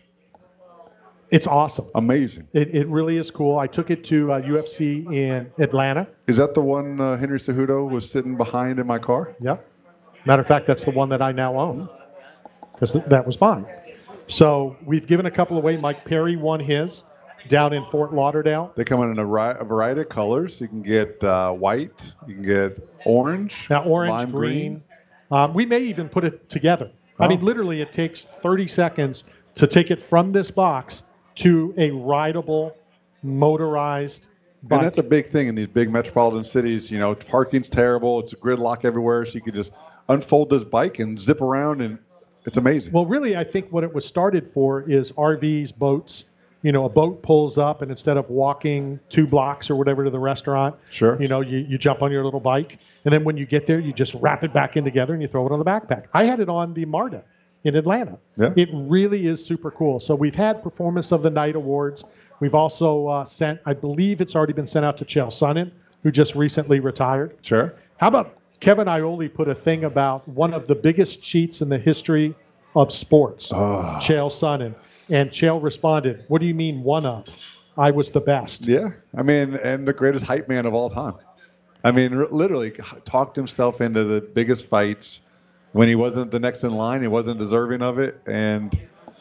It's awesome. Amazing. It, it really is cool. I took it to uh, U F C in Atlanta. Is that the one uh, Henry Cejudo was sitting behind in my car? Yep. Matter of fact, that's the one that I now own because th- that was mine. So we've given a couple away. Mike Perry won his down in Fort Lauderdale. They come in a, ri- a variety of colors. You can get uh, white. You can get orange. Now, orange, lime green. Um, we may even put it together. I Oh. mean, literally, it takes thirty seconds to take it from this box to a rideable, motorized bike. And that's a big thing in these big metropolitan cities. You know, parking's terrible. It's a gridlock everywhere. So you could just unfold this bike and zip around, and it's amazing. Well, really, I think what it was started for is R Vs, boats. You know, a boat pulls up, and instead of walking two blocks or whatever to the restaurant, Sure. you know, you, you jump on your little bike, and then when you get there, you just wrap it back in together and you throw it on the backpack. I had it on the MARTA in Atlanta. Yeah. It really is super cool. So we've had Performance of the Night awards. We've also uh, sent, I believe it's already been sent out to Chael Sonnen, who just recently retired. Sure. How about Kevin Iole put a thing about one of the biggest cheats in the history of sports, Oh. Chael Sonnen. And Chael responded, what do you mean one of? I was the best. Yeah. I mean, and the greatest hype man of all time. I mean, r- literally talked himself into the biggest fights when he wasn't the next in line. He wasn't deserving of it. And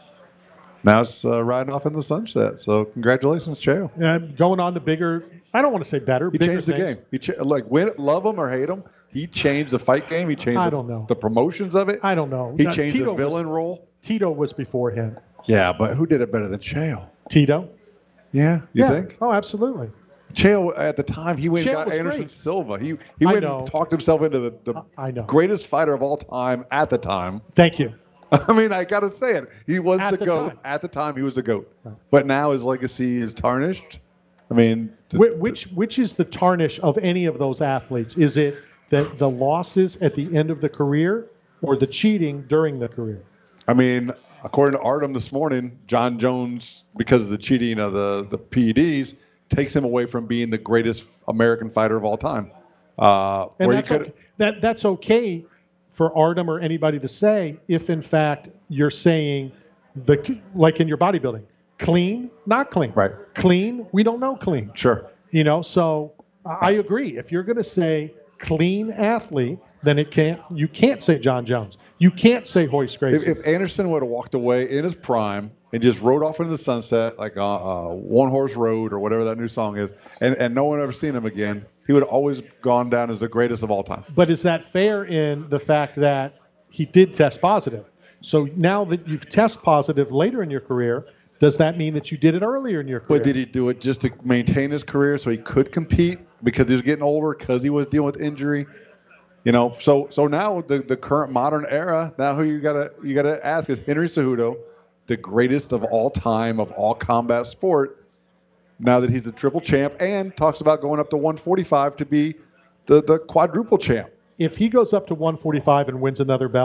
now it's uh, riding off in the sunset. So congratulations, Chael. And going on to bigger, I don't want to say better, He bigger changed the things. game. He cha- like win, love him or hate him. He changed the fight game. He changed I the, don't know. the promotions of it. I don't know. He Uh, changed Tito the was- villain role. Tito was before him. Yeah, but who did it better than Chael? Tito? Yeah, you yeah. think? Oh, absolutely. Chael at the time he went and Chael got was Anderson great. Silva. He he I went know. and talked himself into the, the I know. greatest fighter of all time at the time. Thank you. I mean, I gotta say it. He was At the, the goat time. at the time. He was the goat, but now his legacy is tarnished. I mean, Wh- Which which is the tarnish of any of those athletes? Is it the, the losses at the end of the career or the cheating during the career? I mean, according to Artem this morning, John Jones, because of the cheating of the the P E Ds, takes him away from being the greatest American fighter of all time. Uh, And where that's, he could, okay, that, that's okay for Artem or anybody to say if, in fact, you're saying, the like in your bodybuilding, clean, not clean. Right. Clean, we don't know clean. Sure. You know, so I agree. If you're going to say clean athlete, then it can't. You can't say John Jones. You can't say Hoist Gracie. If, if Anderson would have walked away in his prime and just rode off into the sunset like a, a one horse road or whatever that new song is, and, and no one ever seen him again, he would have always gone down as the greatest of all time. But is that fair in the fact that he did test positive? So now that you've tested positive later in your career, does that mean that you did it earlier in your career? But did he do it just to maintain his career so he could compete because he was getting older, because he was dealing with injury? You know, so so now the, the current modern era, now who you gotta you gotta ask is Henry Cejudo, the greatest of all time of all combat sport. Now that he's a triple champ and talks about going up to one forty-five to be the, the quadruple champ. If he goes up to one forty-five and wins another belt,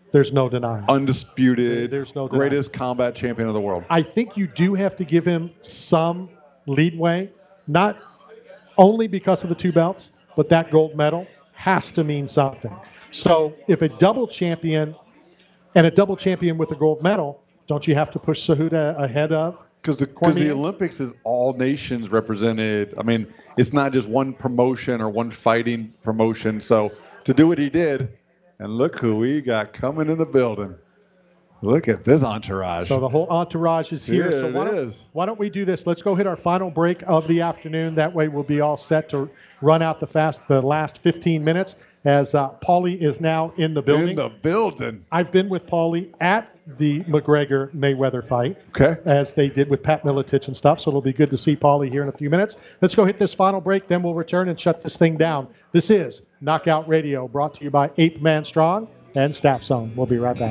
There's no denying. Undisputed, There's no denying. greatest combat champion of the world. I think you do have to give him some leadway, not only because of the two belts, but that gold medal has to mean something. So if a double champion and a double champion with a gold medal, don't you have to push Cejudo ahead of? Because the, the Olympics is all nations represented. I mean, it's not just one promotion or one fighting promotion. So to do what he did, and look who we got coming in the building. Look at this entourage. So the whole entourage is here. Yeah, so why it don't, is. why don't we do this? Let's go hit our final break of the afternoon. That way we'll be all set to run out the fast the last fifteen minutes as uh, Paulie is now in the building. In the building. I've been with Paulie at the McGregor-Mayweather fight. Okay. As they did with Pat Miletich and stuff. So it'll be good to see Paulie here in a few minutes. Let's go hit this final break. Then we'll return and shut this thing down. This is Knockout Radio, brought to you by Ape Man Strong and Staff Zone. We'll be right back.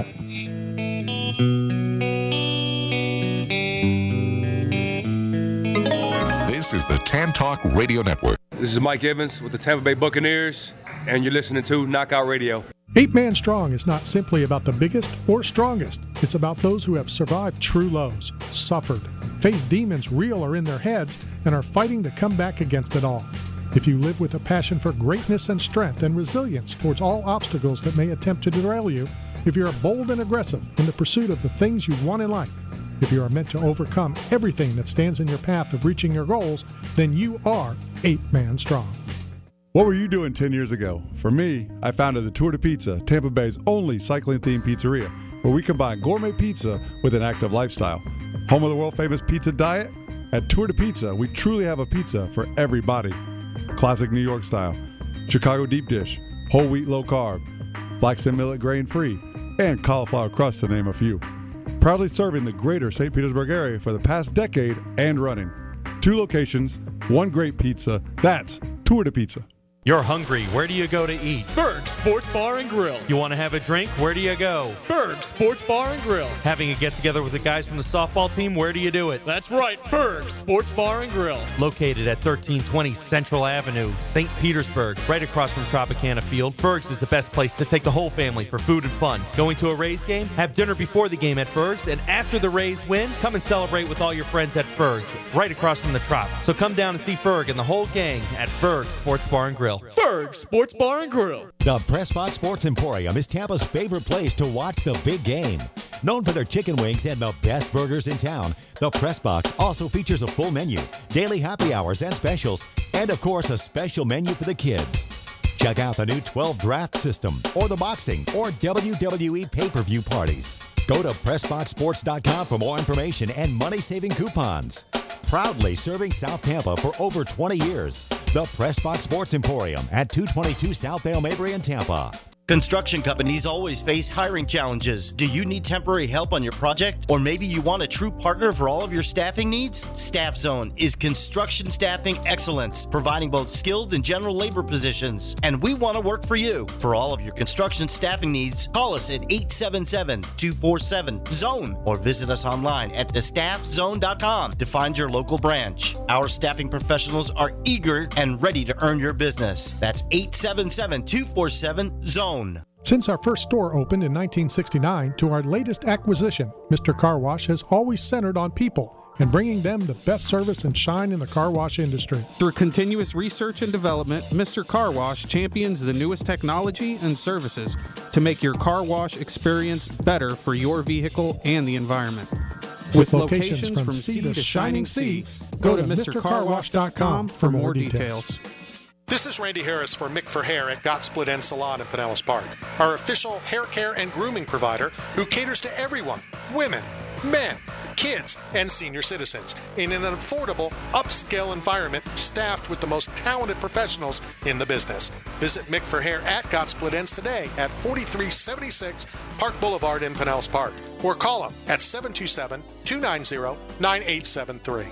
This is the Tan Talk Radio Network. This is Mike Evans with the Tampa Bay Buccaneers, and you're listening to Knockout Radio. Eight Man Strong is not simply about the biggest or strongest. It's about those who have survived true lows, suffered, faced demons real or in their heads, and are fighting to come back against it all. If you live with a passion for greatness and strength and resilience towards all obstacles that may attempt to derail you, if you're bold and aggressive in the pursuit of the things you want in life, if you are meant to overcome everything that stands in your path of reaching your goals, then you are Eight Man Strong. What were you doing ten years ago? For me, I founded the Tour de Pizza, Tampa Bay's only cycling-themed pizzeria, where we combine gourmet pizza with an active lifestyle. Home of the world-famous pizza diet? At Tour de Pizza, we truly have a pizza for every body. Classic New York style, Chicago deep dish, whole wheat low carb, flax and millet grain free, and cauliflower crust to name a few. Proudly serving the greater Saint Petersburg area for the past decade and running. Two locations, one great pizza. That's Tour de Pizza. You're hungry. Where do you go to eat? Berg Sports Bar and Grill. You want to have a drink? Where do you go? Berg Sports Bar and Grill. Having a get-together with the guys from the softball team? Where do you do it? That's right, Berg Sports Bar and Grill. Located at thirteen twenty Central Avenue, Saint Petersburg, right across from Tropicana Field, Berg's is the best place to take the whole family for food and fun. Going to a Rays game? Have dinner before the game at Berg's, and after the Rays win, come and celebrate with all your friends at Berg's, right across from the Trop. So come down and see Ferg and the whole gang at Berg's Sports Bar and Grill. Ferg Sports Bar and Grill. The Pressbox Sports Emporium is Tampa's favorite place to watch the big game. Known for their chicken wings and the best burgers in town, the Pressbox also features a full menu, daily happy hours and specials, and of course a special menu for the kids. Check out the new twelve draft system, or the boxing or W W E pay-per-view parties. Go to press box sports dot com for more information and money-saving coupons. Proudly serving South Tampa for over twenty years. The Pressbox Sports Emporium at two twenty-two South Dale Mabry in Tampa. Construction companies always face hiring challenges. Do you need temporary help on your project? Or maybe you want a true partner for all of your staffing needs? Staff Zone is construction staffing excellence, providing both skilled and general labor positions. And we want to work for you. For all of your construction staffing needs, call us at eight seven seven, two four seven, zone or visit us online at the staff zone dot com to find your local branch. Our staffing professionals are eager and ready to earn your business. That's eight seven seven, two four seven, zone. Since our first store opened in nineteen sixty-nine to our latest acquisition, Mister Car Wash has always centered on people and bringing them the best service and shine in the car wash industry. Through continuous research and development, Mister Car Wash champions the newest technology and services to make your car wash experience better for your vehicle and the environment. With, With locations, locations from sea to shining sea, go to Mister Car Wash dot com for more details. This is Randy Harris for Mick for Hair at Got Split End Salon in Pinellas Park, our official hair care and grooming provider who caters to everyone, women, men, kids, and senior citizens in an affordable, upscale environment staffed with the most talented professionals in the business. Visit Mick for Hair at Got Split Ends today at forty-three seventy-six Park Boulevard in Pinellas Park, or call them at seven two seven, two nine zero, nine eight seven three.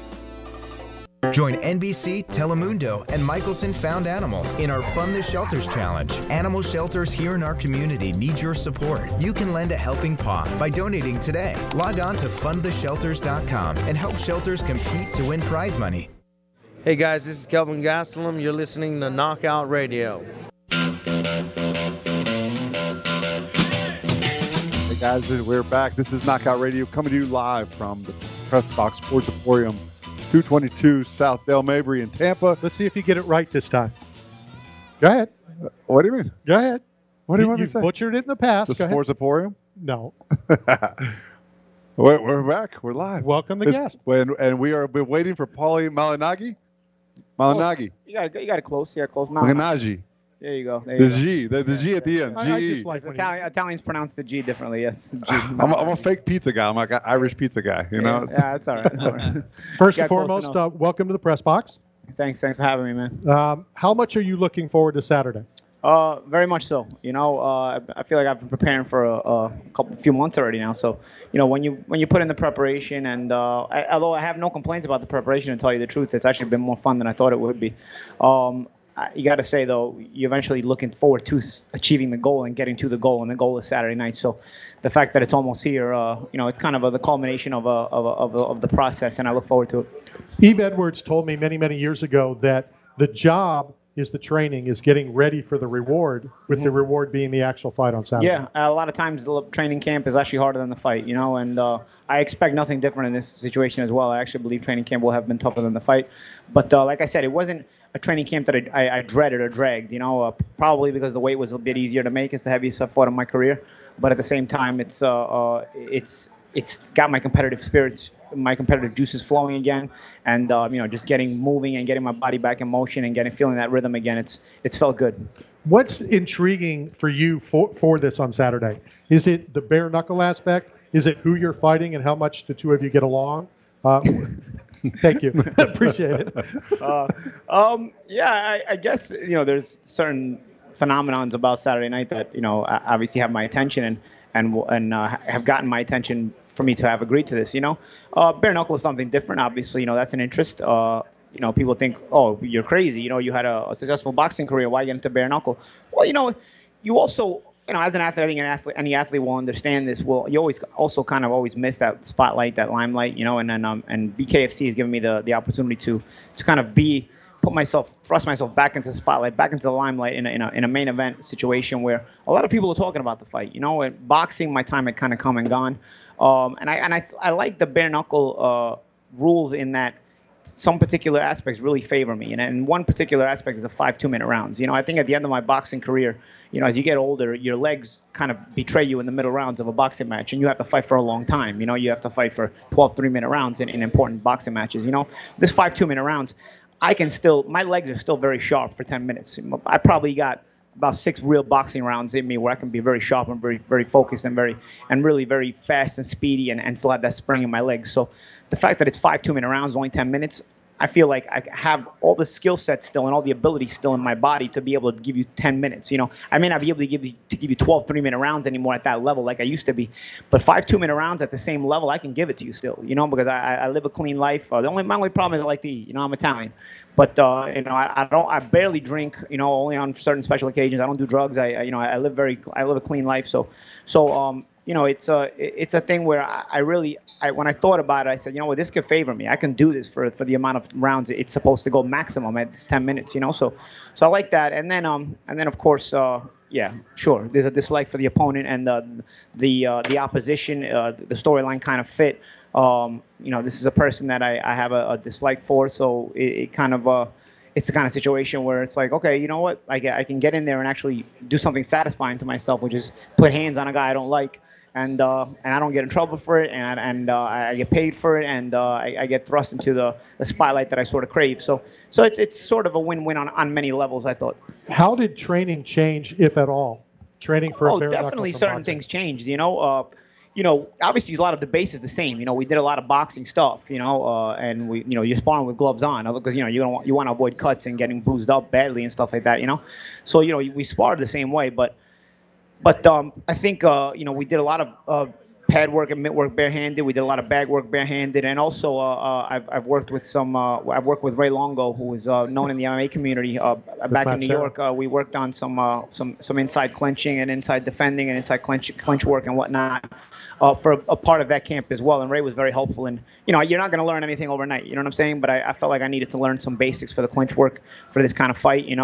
Join N B C, Telemundo, and Michelson Found Animals in our Fund the Shelters Challenge. Animal shelters here in our community need your support. You can lend a helping paw by donating today. Log on to fund the shelters dot com and help shelters compete to win prize money. Hey guys, this is Kelvin Gastelum. You're listening to Knockout Radio. Hey guys, we're back. This is Knockout Radio coming to you live from the Press Box Sports Emporium, two twenty-two South Dale Mabry in Tampa. Let's see if you get it right this time. Go ahead. Uh, what do you mean? Go ahead. What do you, you want me you to say? Butchered it in the past. The Go Sports ahead. Emporium? No. we're, we're back. We're live. Welcome the It's- guest. And, and we are been waiting for Paulie Malinagi. Malinagi. You got it. You got it close. Yeah, close. Malinagi. There you go. There The you go. G. The, the G at the end. I- I G. just like It's when Italian, Italians pronounce the G differently. Yes. G. I'm, a, I'm a fake pizza guy. I'm like an Irish pizza guy, you know? Yeah, that's all right. All right. First You and got close foremost, enough. uh, welcome to the press box. Thanks. Thanks for having me, man. Um, how much are you looking forward to Saturday? Uh, very much so. You know, uh, I I feel like I've been preparing for a, a couple, few months already now. So, you know, when you when you put in the preparation, and uh, I, although I have no complaints about the preparation, to tell you the truth, it's actually been more fun than I thought it would be. Um, I- you got to say though, you're eventually looking forward to s- achieving the goal and getting to the goal, and the goal is Saturday night. So, the fact that it's almost here, uh, you know, it's kind of a, the culmination of a, of, a, of, a, of the process, and I look forward to it. Eve Edwards told me many, many years ago that the job is the training, is getting ready for the reward, with the reward being the actual fight on Saturday. Yeah, a lot of times the training camp is actually harder than the fight, you know, and uh, I expect nothing different in this situation as well. I actually believe training camp will have been tougher than the fight. But uh, like I said, it wasn't a training camp that I, I, I dreaded or dragged, you know, uh, probably because the weight was a bit easier to make. It's the heaviest I've fought in my career. But at the same time, it's uh, uh, it's it's got my competitive spirits, my competitive juices flowing again, and uh, you know, just getting moving and getting my body back in motion and getting feeling that rhythm again. It's it's felt good. What's intriguing for you for, for this on Saturday? Is it the bare knuckle aspect? Is it who you're fighting and how much the two of you get along? Uh, thank you. Appreciate it. uh, um, yeah, I, I guess, you know, there's certain phenomenons about Saturday night that, you know, obviously have my attention and and and uh, have gotten my attention for me to have agreed to this. You know, uh, bare knuckle is something different. Obviously, you know, that's an interest. Uh, you know, people think, oh, you're crazy. You know, you had a, a successful boxing career. Why get into bare knuckle? Well, you know, you also, you know, as an athlete, I think an athlete, any athlete will understand this. Well, you always also kind of always miss that spotlight, that limelight, you know, and then um, and B K F C has given me the the opportunity to to kind of be. Put myself, thrust myself back into the spotlight, back into the limelight in a, in a, in a main event situation where a lot of people are talking about the fight. You know, in boxing, my time had kind of come and gone, um, and I and I I like the bare knuckle uh, rules in that some particular aspects really favor me, and, and one particular aspect is the five two-minute rounds. You know, I think at the end of my boxing career, you know, as you get older, your legs kind of betray you in the middle rounds of a boxing match, and you have to fight for a long time. You know, you have to fight for twelve three-minute rounds in, in important boxing matches. You know, this five two-minute rounds. I can still, my legs are still very sharp for ten minutes. I probably got about six real boxing rounds in me where I can be very sharp and very, very focused and very, and really very fast and speedy and, and still have that spring in my legs. So the fact that it's five two-minute rounds, only ten minutes, I feel like I have all the skill sets still and all the ability still in my body to be able to give you ten minutes. You know, I may not be able to give you to give you twelve three-minute rounds anymore at that level like I used to be, but five two-minute rounds at the same level, I can give it to you still. You know, because I, I live a clean life. Uh, the only my only problem is I like to eat. You know, I'm Italian, but uh, you know, I, I don't. I barely drink. You know, only on certain special occasions. I don't do drugs. I, I you know, I live very. I live a clean life. So, so um. You know, it's a it's a thing where I, I really, I, when I thought about it, I said, you know what, this could favor me. I can do this for for the amount of rounds it's supposed to go maximum at ten minutes. You know, so so I like that. And then um and then of course uh yeah sure there's a dislike for the opponent and the the uh, the opposition. Uh, the storyline kind of fit. Um, you know, this is a person that I, I have a, a dislike for, so it, it kind of uh. It's the kind of situation where it's like, okay, you know what? I, get, I can get in there and actually do something satisfying to myself, which is put hands on a guy I don't like, and uh, and I don't get in trouble for it, and and uh, I get paid for it, and uh, I, I get thrust into the, the spotlight that I sort of crave. So so it's it's sort of a win-win on, on many levels, I thought. How did training change, if at all? Training for oh, a bare knuckle definitely from certain boxing? things changed. You know, uh, you know, obviously a lot of the base is the same. You know, we did a lot of boxing stuff. You know, uh, and we, you know, you're sparring with gloves on because you know you don't want, you want to avoid cuts and getting bruised up badly and stuff like that. You know, so you know we sparred the same way, but but um, I think uh, you know we did a lot of uh, pad work and mitt work barehanded. We did a lot of bag work barehanded, and also uh, uh, I've I've worked with some. Uh, I've worked with Ray Longo, who is uh, known in the M M A community. Uh, back in New York, uh, we worked on some uh, some some inside clinching and inside defending and inside clinch clinch work and whatnot. Uh, for a, a part of that camp as well, and Ray was very helpful. And you know, you're not going to learn anything overnight. You know what I'm saying? But I, I felt like I needed to learn some basics for the clinch work for this kind of fight. You know,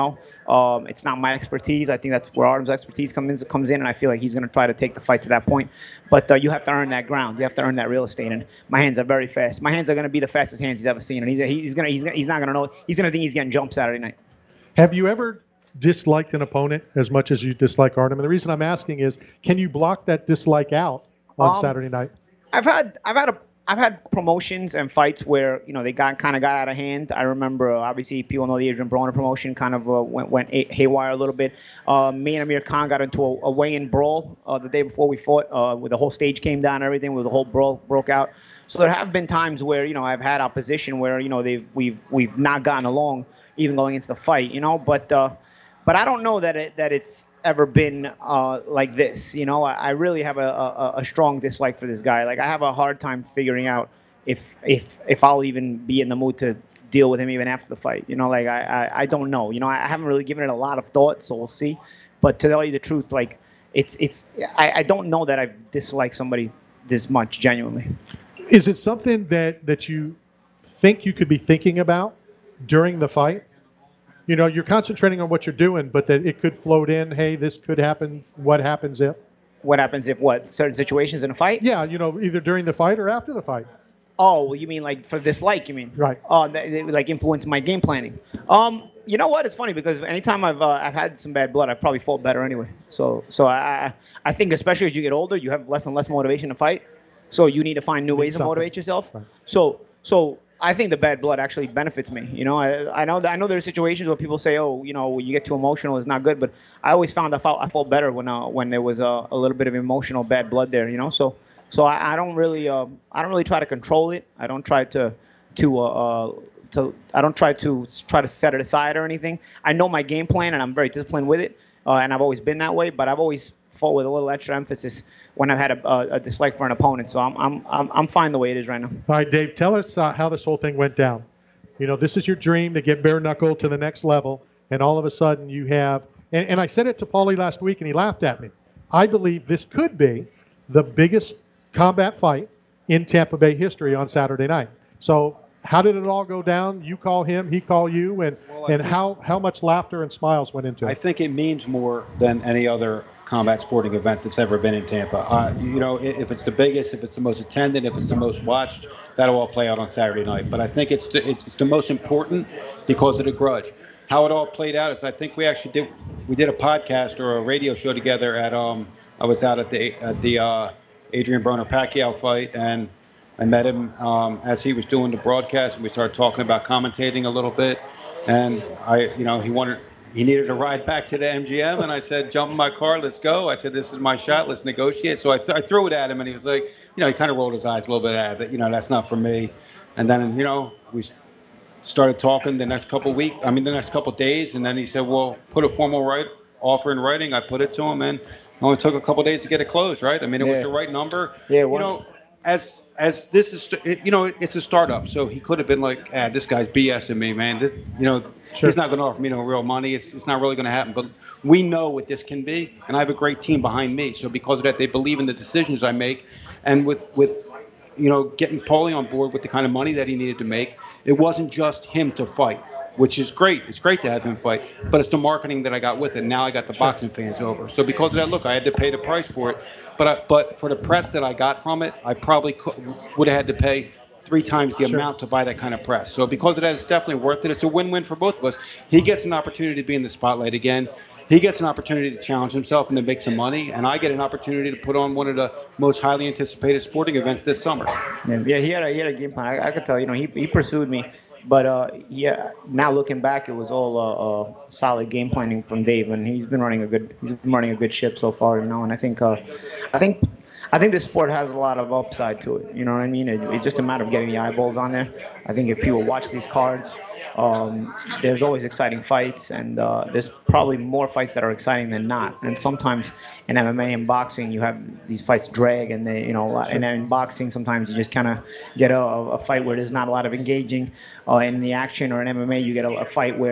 Um, it's not my expertise. I think that's where Artem's expertise comes in, comes in, and I feel like he's going to try to take the fight to that point. But uh, you have to earn that ground. You have to earn that real estate. And my hands are very fast. My hands are going to be the fastest hands he's ever seen. And he's he's going to he's gonna, he's not going to know. He's going to think he's getting jumped Saturday night. Have you ever disliked an opponent as much as you dislike Artem? And the reason I'm asking is, can you block that dislike out on Um, Saturday night? I've had I've had a I've had promotions and fights where you know they got kind of got out of hand. I remember uh, obviously people know the Adrian Broner promotion kind of uh, went went a- haywire a little bit. Uh, me and Amir Khan got into a, a weigh-in brawl uh, the day before we fought, uh, where the whole stage came down and everything, where the whole brawl broke out. So there have been times where you know I've had opposition where you know they we've we've not gotten along even going into the fight, you know. But uh, but I don't know that it that it's ever been uh, like this. You know, I, I really have a, a, a strong dislike for this guy. Like I have a hard time figuring out if if if I'll even be in the mood to deal with him even after the fight. You know, like I, I, I don't know. You know, I haven't really given it a lot of thought, so we'll see. But to tell you the truth, like it's it's I, I don't know that I've disliked somebody this much genuinely. Is it something that, that you think you could be thinking about during the fight? You know, you're concentrating on what you're doing, but that it could float in, hey, this could happen. What happens if? What happens if what? Certain situations in a fight? Yeah, you know, either during the fight or after the fight. Oh, well, you mean like for dislike, you mean? Right. Oh, that, that, like influence my game planning. Um, you know what? It's funny because anytime I've uh, I've had some bad blood, I've probably fought better anyway. So so I I think especially as you get older, you have less and less motivation to fight. So you need to find new ways to motivate yourself. Right. So so I think the bad blood actually benefits me. You know, I I know that I know there are situations where people say, oh, you know, when you get too emotional, it's not good. But I always found I felt I felt better when uh, when there was a, a little bit of emotional bad blood there. You know, so. So I, I don't really, uh, I don't really try to control it. I don't try to, to, uh, uh, to, I don't try to try to set it aside or anything. I know my game plan, and I'm very disciplined with it, uh, and I've always been that way. But I've always fought with a little extra emphasis when I've had a, a, a dislike for an opponent. So I'm, I'm, I'm, I'm fine the way it is right now. All right, Dave, tell us uh, how this whole thing went down. You know, this is your dream to get bare knuckle to the next level, and all of a sudden you have, and, and I said it to Paulie last week, and he laughed at me. I believe this could be the biggest combat fight in Tampa Bay history on Saturday night. So how did it all go down? You call him, he call you, and, well, and how, how much laughter and smiles went into it? I think it means more than any other combat sporting event that's ever been in Tampa. Uh, you know, if it's the biggest, if it's the most attended, if it's the most watched, that'll all play out on Saturday night. But I think it's the, it's, it's the most important because of the grudge. How it all played out is I think we actually did we did a podcast or a radio show together at um I was out at the at the uh, Adrian Broner Pacquiao fight, and I met him um, as he was doing the broadcast, and we started talking about commentating a little bit. And I, you know, he wanted, he needed a ride back to the M G M, and I said, "Jump in my car, let's go." I said, "This is my shot, let's negotiate." So I, th- I threw it at him, and he was like, you know, he kind of rolled his eyes a little bit at that, you know, that's not for me. And then, you know, we started talking the next couple weeks, I mean, the next couple days, and then he said, "Well, put a formal right." offer in writing. I put it to him, and it only took a couple days to get it closed, right? I mean, it yeah. was the right number. Yeah, you know, as as this is, you know, it's a startup, so he could have been like, ah, this guy's BSing me, man. This, you know, sure. He's not going to offer me no real money. It's it's not really going to happen. But we know what this can be, and I have a great team behind me. So because of that, they believe in the decisions I make, and with with you know getting Paulie on board with the kind of money that he needed to make, it wasn't just him to fight, which is great. It's great to have him fight, but it's the marketing that I got with it. Now I got the sure. boxing fans over. So because of that, look, I had to pay the price for it. But I, but for the press that I got from it, I probably could, would have had to pay three times the sure. amount to buy that kind of press. So because of that, it's definitely worth it. It's a win-win for both of us. He gets an opportunity to be in the spotlight again. He gets an opportunity to challenge himself and to make some money, and I get an opportunity to put on one of the most highly anticipated sporting events this summer. Yeah, yeah he had a he had a game plan. I, I could tell. You know, he he pursued me. But uh, yeah, now looking back, it was all uh, uh, solid game planning from Dave, and he's been running a good he's been running a good ship so far. You know, and I think uh, I think I think this sport has a lot of upside to it. You know what I mean? It, it's just a matter of getting the eyeballs on there. I think if people watch these cards, um, there's always exciting fights, and uh, there's probably more fights that are exciting than not. And sometimes in M M A and boxing, you have these fights drag, and they, you know, and then in boxing, sometimes you just kind of get a, a fight where there's not a lot of engaging uh, in the action, or in M M A, you get a, a fight where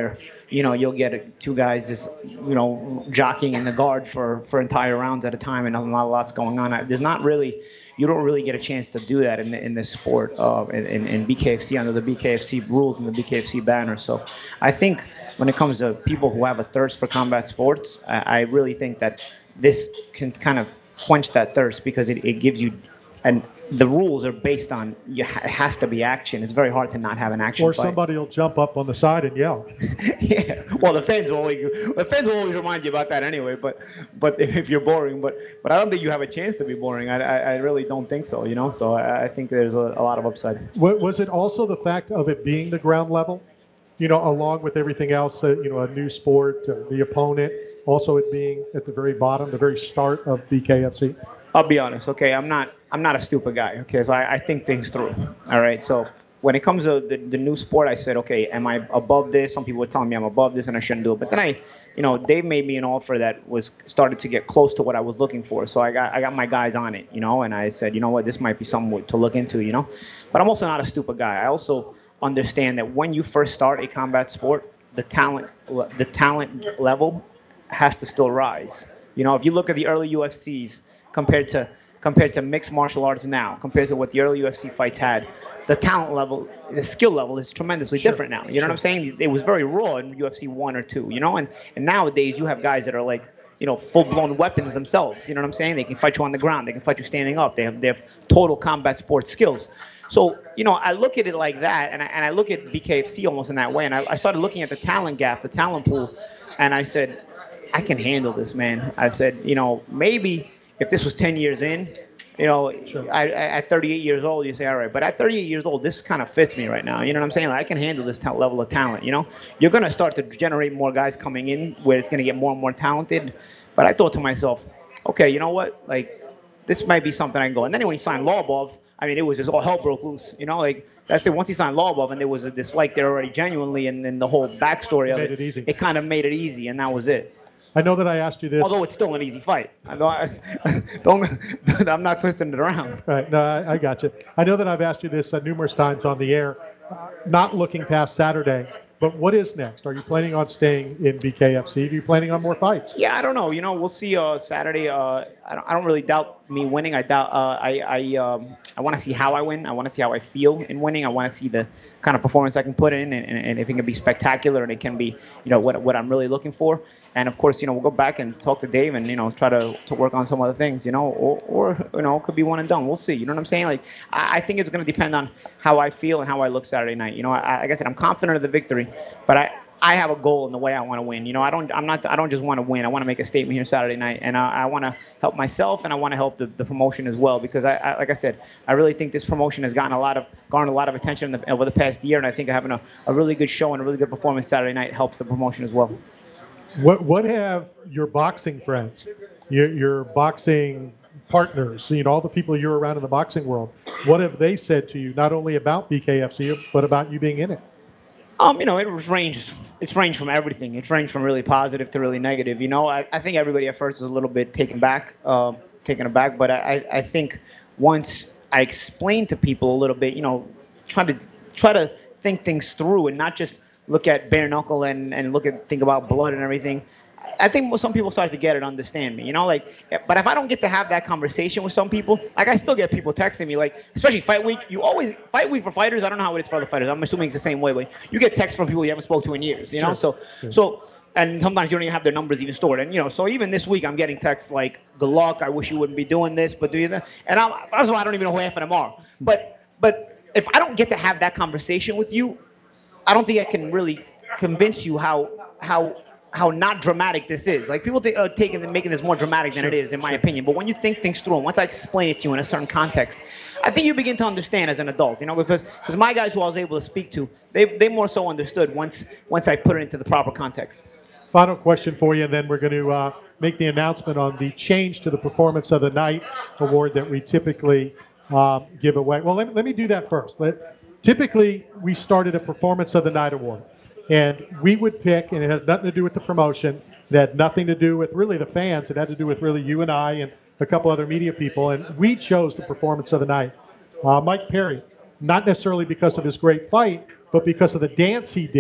you know, you'll get two guys just, you know, jockeying in the guard for, for entire rounds at a time, and not a lot's going on. There's not really, you don't really get a chance to do that in the, in this sport, uh, in, in B K F C, under the B K F C rules and the B K F C banner. So I think when it comes to people who have a thirst for combat sports, I, I really think that this can kind of quench that thirst, because it, it gives you, and the rules are based on, you ha- it has to be action. It's very hard to not have an action Or fight. somebody will jump up on the side and yell. Yeah, well, the fans will always, the fans will always remind you about that anyway. But, but if you're boring, but, but I don't think you have a chance to be boring. I, I, I really don't think so. You know, so I, I think there's a, a lot of upside. Wa- Was it also the fact of it being the ground level? You know, along with everything else, uh, you know, a new sport, uh, the opponent, also it being at the very bottom, the very start of B K F C? I'll be honest, okay? I'm not I'm not a stupid guy, okay? So I, I think things through, all right? So when it comes to the, the new sport, I said, okay, am I above this? Some people were telling me I'm above this and I shouldn't do it. But then I, you know, Dave made me an offer that was started to get close to what I was looking for. So I got I got my guys on it, you know? And I said, you know what, this might be something to look into, you know? But I'm also not a stupid guy. I also understand that when you first start a combat sport, the talent the talent level has to still rise. You know, if you look at the early U F Cs compared to compared to mixed martial arts now, compared to what the early U F C fights had, the talent level, the skill level is tremendously Sure. different now. You know Sure. what I'm saying? It was very raw in U F C one or two, you know? And, and nowadays you have guys that are like, you know, full-blown weapons themselves. You know what I'm saying? They can fight you on the ground. They can fight you standing up. They have, they have total combat sports skills. So, you know, I look at it like that, and I, and I look at B K F C almost in that way. And I, I started looking at the talent gap, the talent pool, and I said, I can handle this, man. I said, you know, maybe if this was ten years in, you know, I, I, at thirty-eight years old, you say, all right. But at thirty-eight years old, this kind of fits me right now. You know what I'm saying? Like, I can handle this ta- level of talent, you know? You're going to start to generate more guys coming in where it's going to get more and more talented. But I thought to myself, okay, you know what? Like, this might be something I can go. And then when he signed Lobov, I mean, it was just all hell broke loose. You know, like, that's it. Once he signed Lobov and there was a dislike there already genuinely, and then the whole backstory of Made it, it easy. it kind of made it easy, and that was it. I know that I asked you this. Although it's still an easy fight. I know I, don't, I'm not twisting it around. Right. No, I, I got you. I know that I've asked you this uh, numerous times on the air, uh, not looking past Saturday, but what is next? Are you planning on staying in B K F C? Are you planning on more fights? Yeah, I don't know. You know, we'll see uh, Saturday. Uh, I, don't, I don't really doubt me winning. I doubt. Uh, I I um, I want to see how I win. I want to see how I feel in winning. I want to see the kind of performance I can put in, and, and, and if it can be spectacular, and it can be, you know, what what I'm really looking for. And of course, you know, we'll go back and talk to Dave, and you know, try to, to work on some other things. You know, or or you know, it could be one and done. We'll see. You know what I'm saying? Like, I, I think it's going to depend on how I feel and how I look Saturday night. You know, I, like I said, I'm confident of the victory, but I. I have a goal in the way I want to win. You know, I don't. I'm not. I don't just want to win. I want to make a statement here Saturday night, and I, I want to help myself, and I want to help the, the promotion as well. Because I, I, like I said, I really think this promotion has gotten a lot of garnered a lot of attention in the, over the past year, and I think having a, a really good show and a really good performance Saturday night helps the promotion as well. What What have your boxing friends, your your boxing partners, you know, all the people you're around in the boxing world, what have they said to you, not only about B K F C, but about you being in it? Um, you know, it ranges. It's ranged from everything. It's ranged from really positive to really negative. You know, I, I think everybody at first is a little bit taken back, um, taken aback. But I, I think once I explain to people a little bit, you know, try to try to think things through and not just look at bare knuckle and, and look at think about blood and everything. I think some people start to get it, understand me, you know, like, but if I don't get to have that conversation with some people, like I still get people texting me, like, especially fight week, you always, fight week for fighters, I don't know how it is for other fighters, I'm assuming it's the same way, but you get texts from people you haven't spoke to in years, you know, Sure. so, Sure. so, and sometimes you don't even have their numbers even stored, and, you know, so even this week I'm getting texts like, good luck, I wish you wouldn't be doing this, but do you, that? And I'm, first of all, I don't even know who half of them are, but, but if I don't get to have that conversation with you, I don't think I can really convince you how, how, how not dramatic this is. Like, people think, uh, taking and making this more dramatic than Sure. it is, in my opinion. But when you think things through, and once I explain it to you in a certain context, I think you begin to understand as an adult, you know, because because my guys who I was able to speak to, they they more so understood once once I put it into the proper context. Final question for you, and then we're going to uh, make the announcement on the change to the Performance of the Night award that we typically um, give away. Well, let, let me do that first. Let, typically, we started a Performance of the Night award. And we would pick, and it has nothing to do with the promotion. It had nothing to do with really the fans. It had to do with really you and I and a couple other media people. And we chose the Performance of the Night. Uh, Mike Perry, not necessarily because of his great fight, but because of the dance he did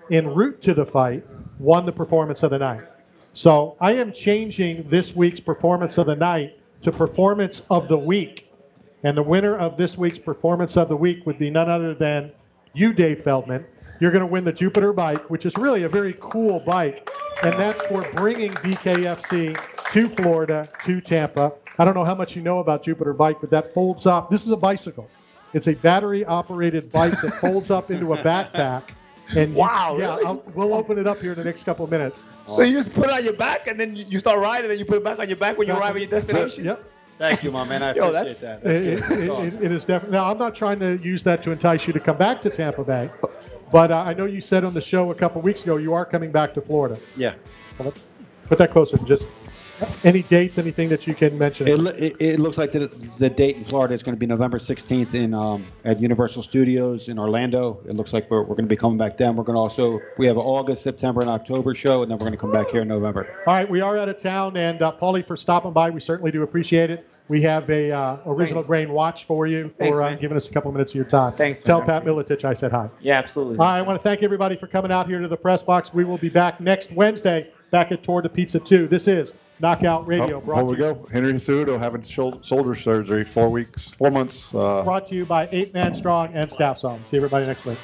en route to the fight won the performance of the night. So I am changing this week's performance of the night to performance of the week. And the winner of this week's performance of the week would be none other than you, Dave Feldman. You're going to win the Jupiter bike, which is really a very cool bike. And that's for bringing B K F C to Florida, to Tampa. I don't know how much you know about Jupiter bike, but that folds up. This is a bicycle. It's a battery-operated bike that folds up into a backpack. And you- Wow, Yeah, really? I'll, we'll open it up here in the next couple of minutes. So you just put it on your back, and then you you start riding, and then you put it back on your back when you arrive at your destination? Yep. Thank you, my man. I Yo, appreciate that's- that. That's It, good. it- it- it is definitely. Now, I'm not trying to use that to entice you to come back to Tampa Bay, but uh, I know you said on the show a couple weeks ago you are coming back to Florida. Yeah. Put that closer. Just any dates, anything that you can mention. It, lo- it, it looks like the, the date in Florida is going to be November sixteenth in um, at Universal Studios in Orlando. It looks like we're, we're going to be coming back then. We're going to also we have an August, September, and October show, and then we're going to come back here in November. All right, we are out of town, and uh, Paulie, for stopping by, we certainly do appreciate it. We have a uh, original grain watch for you Thanks, for uh, man. giving us a couple minutes of your time. Thanks, Tell man. Pat Miletich I said hi. Yeah, absolutely. All right, I want to thank everybody for coming out here to the press box. We will be back next Wednesday, back at Toward the Pizza two. This is Knockout Radio, Oh, brought before we to you go, Henry Cejudo having shou- shoulder surgery, four weeks, four months. Uh, brought to you by Eight Man Strong and Staff Song. See everybody next week.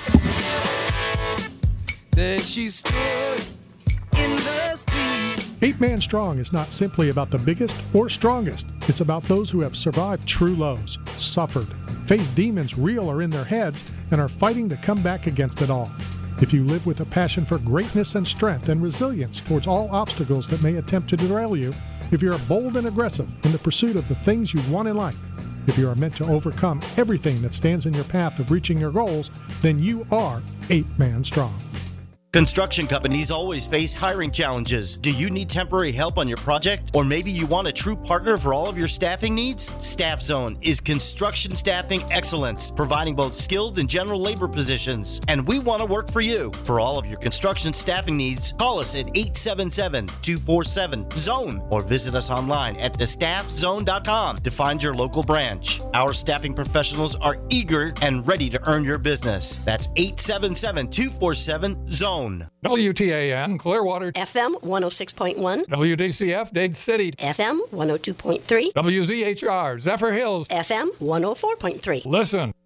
Then she stood in the street. Eight Man Strong is not simply about the biggest or strongest. It's about those who have survived true lows, suffered, faced demons real or in their heads, and are fighting to come back against it all. If you live with a passion for greatness and strength and resilience towards all obstacles that may attempt to derail you, if you are bold and aggressive in the pursuit of the things you want in life, if you are meant to overcome everything that stands in your path of reaching your goals, then you are Eight Man Strong. Construction companies always face hiring challenges. Do you need temporary help on your project? Or maybe you want a true partner for all of your staffing needs? Staff Zone is construction staffing excellence, providing both skilled and general labor positions. And we want to work for you. For all of your construction staffing needs, call us at eight seven seven, two four seven, zone or visit us online at the staff zone dot com to find your local branch. Our staffing professionals are eager and ready to earn your business. That's eight seven seven, two four seven, zone. W T A N Clearwater, F M one oh six point one, W D C F Dade City, F M one oh two point three, W Z H R Zephyr Hills, F M one oh four point three. Listen,